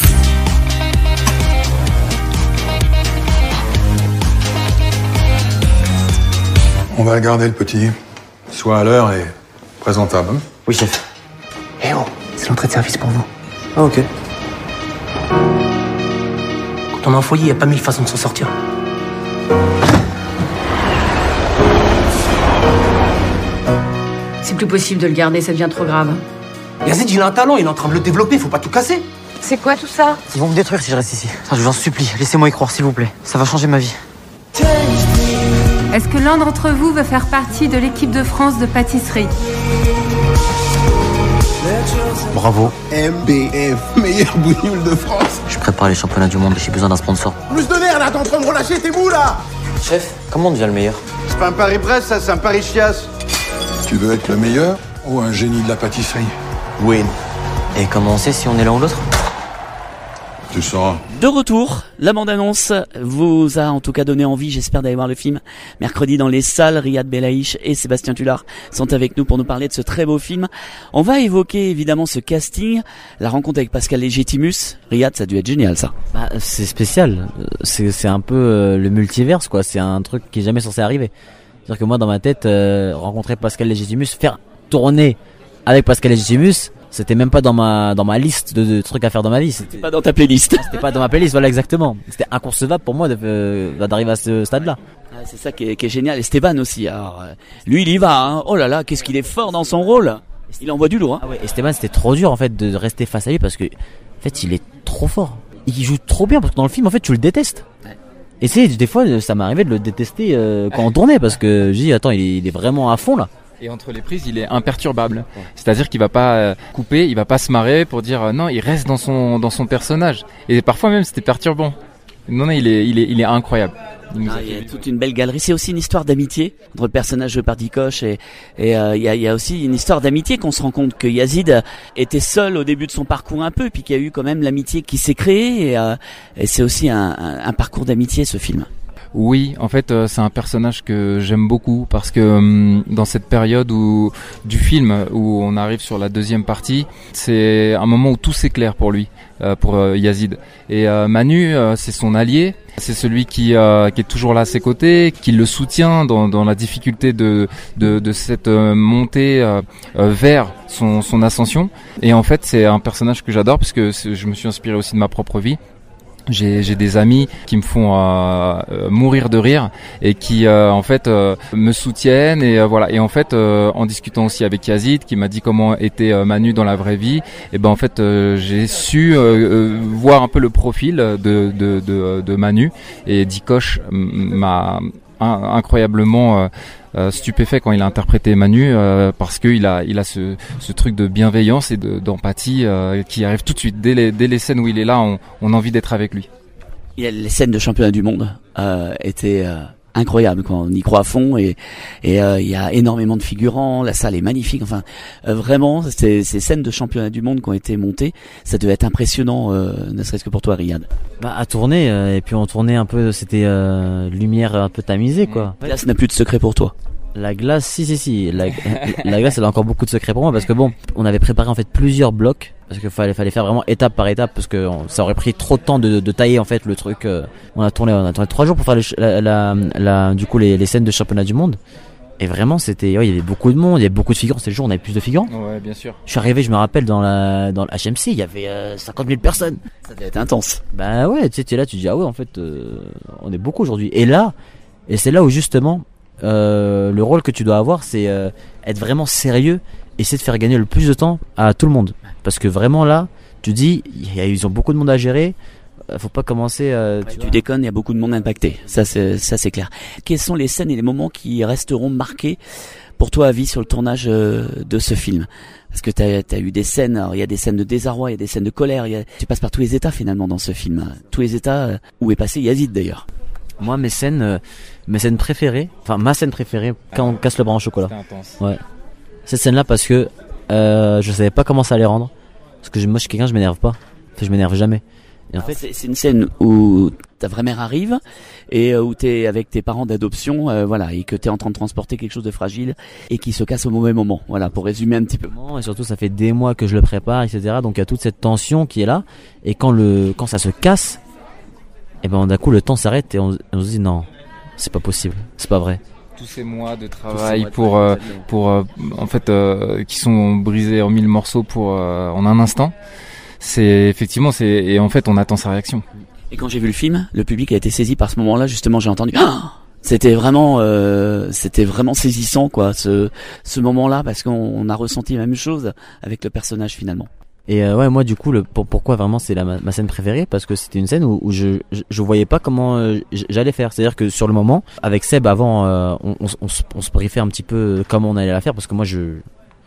On va le garder, le petit. Soit à l'heure et présentable. Oui, chef. Eh oh, c'est l'entrée de service pour vous. Ah, ok. Quand on est en foyer, il n'y a pas mille façons de s'en sortir. C'est plus possible de le garder, ça devient trop grave. Yazid, il a un talent, il est en train de le développer, faut pas tout casser. C'est quoi tout ça? Ils vont me détruire si je reste ici. Ça, je vous en supplie, laissez-moi y croire, s'il vous plaît. Ça va changer ma vie. Est-ce que l'un d'entre vous veut faire partie de l'équipe de France de pâtisserie? Bravo. M B F, meilleur bougnoule de France. Je prépare les championnats du monde et j'ai besoin d'un sponsor. Plus de nerfs là, t'es en train de relâcher tes bouts là. Chef, comment on devient le meilleur? C'est pas un Paris-Brest, ça, c'est un Paris-Chiasse. Tu veux être le meilleur ou un génie de la pâtisserie? Win. Et comment on sait si on est l'un ou l'autre? Tu sauras. De retour, la bande-annonce vous a en tout cas donné envie, j'espère, d'aller voir le film. Mercredi dans les salles, Riyad Belaïch et Sébastien Tullard sont avec nous pour nous parler de ce très beau film. On va évoquer évidemment ce casting, la rencontre avec Pascal Légitimus. Riyad, ça a dû être génial ça. Bah, c'est spécial, c'est, c'est un peu euh, le multiverse quoi, c'est un truc qui est jamais censé arriver. C'est-à-dire que moi dans ma tête, euh, rencontrer Pascal Légitimus, faire tourner avec Pascal Légitimus, c'était même pas dans ma dans ma liste de, de trucs à faire dans ma vie. C'était pas dans ta playlist. C'était pas dans ma playlist, voilà exactement. C'était inconcevable pour moi de, euh, d'arriver à ce stade-là. Ah, c'est ça qui est, qui est génial. Esteban aussi. Alors, euh, lui, il y va. Hein. Oh là là, qu'est-ce qu'il est fort dans son rôle. Il envoie du lourd. Hein. Ah ouais, Esteban, c'était trop dur en fait de rester face à lui parce que en fait, il est trop fort. Il joue trop bien parce que dans le film, en fait, tu le détestes. Ouais. Et c'est des fois, ça m'est arrivé de le détester euh, quand on tournait parce que je dis attends, il est, il est vraiment à fond là. Et entre les prises, il est imperturbable. C'est-à-dire qu'il va pas euh, couper, il va pas se marrer pour dire euh, non, il reste dans son dans son personnage. Et parfois même c'était perturbant. Non, non, il est il est il est incroyable. Il, ah, il y a toute une belle galerie. C'est aussi une histoire d'amitié entre le personnage de Pardicoche et et euh, il y a il y a aussi une histoire d'amitié qu'on se rend compte que Yazid était seul au début de son parcours un peu, puis qu'il y a eu quand même l'amitié qui s'est créée et, euh, et c'est aussi un, un, un parcours d'amitié ce film. Oui, en fait, euh, c'est un personnage que j'aime beaucoup parce que euh, dans cette période où du film où on arrive sur la deuxième partie, c'est un moment où tout s'éclaire pour lui, euh, pour euh, Yazid. Et euh, Manu, euh, c'est son allié, c'est celui qui euh, qui est toujours là à ses côtés, qui le soutient dans dans la difficulté de de de cette euh, montée euh, euh, vers son son ascension. Et en fait, c'est un personnage que j'adore parce que je me suis inspiré aussi de ma propre vie. J'ai, j'ai des amis qui me font euh, euh, mourir de rire et qui euh, en fait euh, me soutiennent et euh, voilà et en fait euh, en discutant aussi avec Yazid qui m'a dit comment était euh, Manu dans la vraie vie et ben en fait euh, j'ai su euh, euh, voir un peu le profil de de de, de Manu et Dikosh m'a incroyablement euh, euh, stupéfait quand il a interprété Manu euh, parce que il a il a ce ce truc de bienveillance et de d'empathie euh, qui arrive tout de suite dès les dès les scènes où il est là, on on a envie d'être avec lui. Il y a les scènes de championnat du monde euh, étaient euh, incroyables quand on y croit à fond et et euh, il y a énormément de figurants, la salle est magnifique, enfin euh, vraiment ces ces scènes de championnat du monde qui ont été montées, ça devait être impressionnant euh, ne serait-ce que pour toi Riyad. Bah à tourner euh, et puis on tournait un peu, c'était euh, lumière un peu tamisée quoi. La glace n'a plus de secret pour toi. La glace, si si si, la, la glace elle a encore beaucoup de secrets pour moi parce que bon, on avait préparé en fait plusieurs blocs parce qu'il fallait fallait faire vraiment étape par étape parce que on, ça aurait pris trop de temps de, de tailler en fait le truc. Euh, on a tourné on a tourné trois jours pour faire les, la, la, la du coup les, les scènes de championnat du monde. Et vraiment c'était ouais, il y avait beaucoup de monde, il y avait beaucoup de figurants, c'était le jour où on avait plus de figurants. Ouais, bien sûr. Je suis arrivé, je me rappelle dans la dans le H M C, il y avait euh, cinquante mille personnes. Ça devait être intense. Bah ouais, tu sais tu es là, tu dis ah ouais en fait euh, on est beaucoup aujourd'hui. Et là et c'est là où justement euh, le rôle que tu dois avoir c'est euh, être vraiment sérieux, essayer de faire gagner le plus de temps à tout le monde parce que vraiment là, tu dis y a, ils ont beaucoup de monde à gérer. Faut pas commencer euh, ouais, tu, tu déconnes, il y a beaucoup de monde impacté. Ça c'est ça c'est clair. Quelles sont les scènes et les moments qui resteront marqués pour toi à vie sur le tournage euh, de ce film? Parce que t'as as eu des scènes, alors il y a des scènes de désarroi, il y a des scènes de colère, y a, tu passes par tous les états finalement dans ce film. Tous les états euh, où est passé Yazid d'ailleurs. Moi mes scènes euh, mes scènes préférées, enfin ma scène préférée quand on casse le bras en chocolat. C'était intense. Ouais. Cette scène là parce que euh, je savais pas comment ça allait rendre. Parce que je, moi je suis quelqu'un, je m'énerve pas. Enfin, je m'énerve jamais. Et en fait, c'est, c'est une scène où ta vraie mère arrive et où t'es avec tes parents d'adoption, euh, voilà, et que t'es en train de transporter quelque chose de fragile et qui se casse au mauvais moment. Voilà, pour résumer un petit peu. Et surtout, ça fait des mois que je le prépare, et cetera. Donc il y a toute cette tension qui est là. Et quand le, quand ça se casse, et ben d'un coup le temps s'arrête et on, on se dit non, c'est pas possible, c'est pas vrai. Tous ces mois de travail mois de pour euh, pour euh, en fait euh, qui sont brisés en mille morceaux pour euh, en un instant. C'est effectivement c'est et en fait on attend sa réaction. Et quand j'ai vu le film, le public a été saisi par ce moment-là, justement, j'ai entendu ah c'était vraiment euh, c'était vraiment saisissant quoi ce ce moment-là parce qu'on on a ressenti la même chose avec le personnage finalement. Et euh, ouais, moi du coup le pour, pourquoi vraiment c'est la ma, ma scène préférée parce que c'était une scène où, où je, je je voyais pas comment euh, j'allais faire, c'est-à-dire que sur le moment avec Seb avant euh, on, on, on, on se briefait un petit peu comment on allait la faire parce que moi je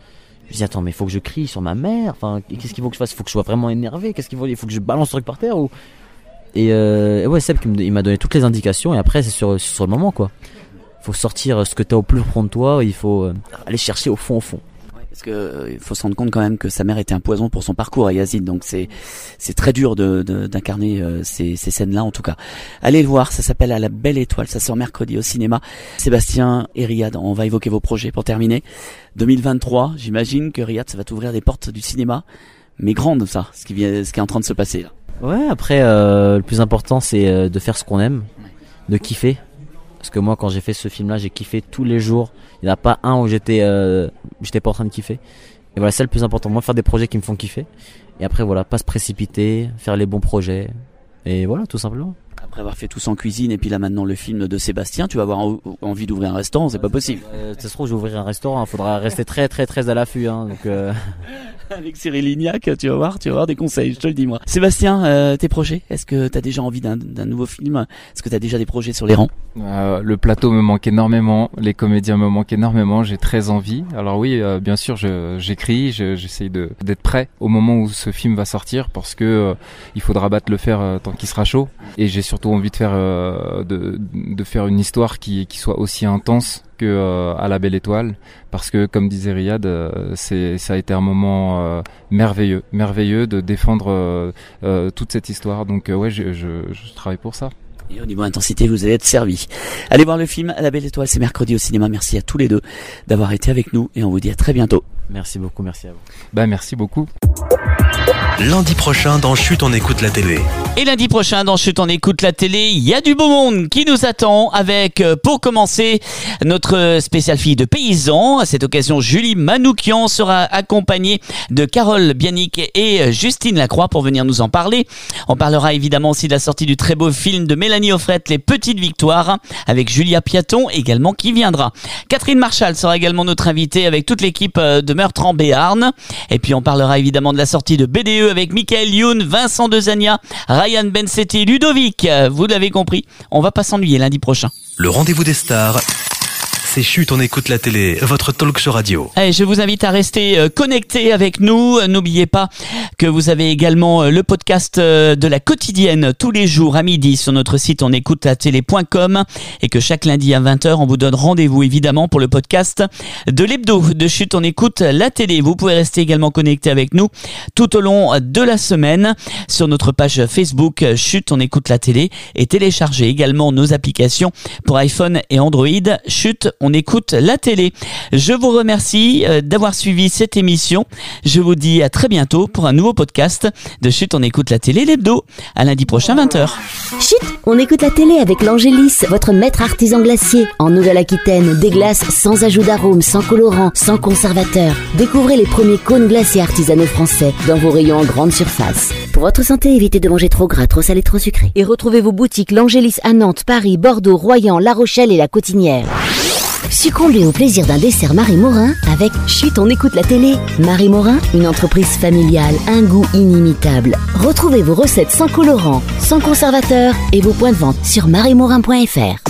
Je dis attends mais il faut que je crie sur ma mère, enfin qu'est-ce qu'il faut que je fasse, il faut que je sois vraiment énervé, qu'est-ce qu'il faut, il faut que je balance le truc par terre ou et, euh, et ouais Seb il m'a donné toutes les indications et après c'est sur sur le moment quoi. Il faut sortir ce que t'as au plus profond de toi, il faut aller chercher au fond au fond. Parce que euh, il faut se rendre compte quand même que sa mère était un poison pour son parcours à Yazid, donc c'est c'est très dur de, de d'incarner euh, ces, ces scènes-là en tout cas. Allez le voir, ça s'appelle À la belle étoile, ça sort mercredi au cinéma. Sébastien et Riyad, on va évoquer vos projets pour terminer. deux mille vingt-trois, j'imagine que Riyad, ça va t'ouvrir des portes du cinéma, mais grandes ça, ce qui vient, ce qui est en train de se passer là. Ouais, après euh, le plus important c'est euh, de faire ce qu'on aime, de kiffer. Parce que moi quand j'ai fait ce film-là, j'ai kiffé tous les jours. Il n'y en a pas un où j'étais euh, j'étais pas en train de kiffer. Et voilà, c'est le plus important. Moi, faire des projets qui me font kiffer. Et après, voilà, pas se précipiter, faire les bons projets. Et voilà, tout simplement. Après avoir fait tout en cuisine et puis là maintenant le film de Sébastien, tu vas avoir en- envie d'ouvrir un restaurant, c'est pas possible. Euh, ça se trouve, je vais ouvrir un restaurant. Il faudra rester très, très, très à l'affût. Hein, donc. Euh... Avec Cyril Lignac, tu vas voir, tu vas avoir des conseils, je te le dis moi. Sébastien, euh, tes projets, est-ce que t'as déjà envie d'un, d'un nouveau film? Est-ce que t'as déjà des projets sur les rangs? Euh, le plateau me manque énormément, les comédiens me manquent énormément, j'ai très envie. Alors oui, euh, bien sûr, je, j'écris, je, j'essaye de, d'être prêt au moment où ce film va sortir parce que euh, il faudra battre le fer euh, tant qu'il sera chaud. Et j'ai surtout envie de faire euh, de, de faire une histoire qui, qui soit aussi intense que euh, À la belle étoile, parce que comme disait Riyad, euh, c'est ça a été un moment euh, merveilleux, merveilleux de défendre euh, euh, toute cette histoire. Donc euh, ouais, je, je, je travaille pour ça. Et au niveau intensité, vous allez être servi. Allez voir le film À la belle étoile, c'est mercredi au cinéma. Merci à tous les deux d'avoir été avec nous et on vous dit à très bientôt. Merci beaucoup, merci à vous. Bah merci beaucoup. Lundi prochain dans Chut, on écoute la télé. Et lundi prochain, dans Chut, on écoute la télé, il y a du beau monde qui nous attend avec, euh, pour commencer, notre spéciale fille de paysan. À cette occasion, Julie Manoukian sera accompagnée de Carole Bianic et Justine Lacroix pour venir nous en parler. On parlera évidemment aussi de la sortie du très beau film de Mélanie Offrette, Les Petites Victoires, avec Julia Piaton également qui viendra. Catherine Marchal sera également notre invitée avec toute l'équipe de Meurtre en Béarn. Et puis on parlera évidemment de la sortie de B D E avec Michael Youn, Vincent Dezania, Ryan Bensetti, Ludovic. Vous l'avez compris, on va pas s'ennuyer lundi prochain. Le rendez-vous des stars, c'est Chut, on écoute la télé, votre talk show radio. Allez, je vous invite à rester euh, connectés avec nous. N'oubliez pas que vous avez également euh, le podcast euh, de la quotidienne tous les jours à midi sur notre site on écoute la télé point com et que chaque lundi à vingt heures, on vous donne rendez-vous évidemment pour le podcast de l'hebdo de Chut, on écoute la télé. Vous pouvez rester également connectés avec nous tout au long de la semaine sur notre page Facebook Chut, on écoute la télé et télécharger également nos applications pour iPhone et Android. Chut, on écoute la télé. Je vous remercie euh, d'avoir suivi cette émission. Je vous dis à très bientôt pour un nouveau podcast de Chut, on écoute la télé, l'hebdo. À lundi prochain, vingt heures. Chut, on écoute la télé avec l'Angélis, votre maître artisan glacier. En Nouvelle-Aquitaine, des glaces sans ajout d'arôme, sans colorant, sans conservateur. Découvrez les premiers cônes glaciers artisanaux français dans vos rayons en grande surface. Pour votre santé, évitez de manger trop gras, trop salé, trop sucré. Et retrouvez vos boutiques l'Angélis à Nantes, Paris, Bordeaux, Royan, La Rochelle et La Cotinière. Succombez au plaisir d'un dessert Marie Morin avec Chut, on écoute la télé. Marie Morin, une entreprise familiale, un goût inimitable. Retrouvez vos recettes sans colorant, sans conservateur et vos points de vente sur marie morin point f r.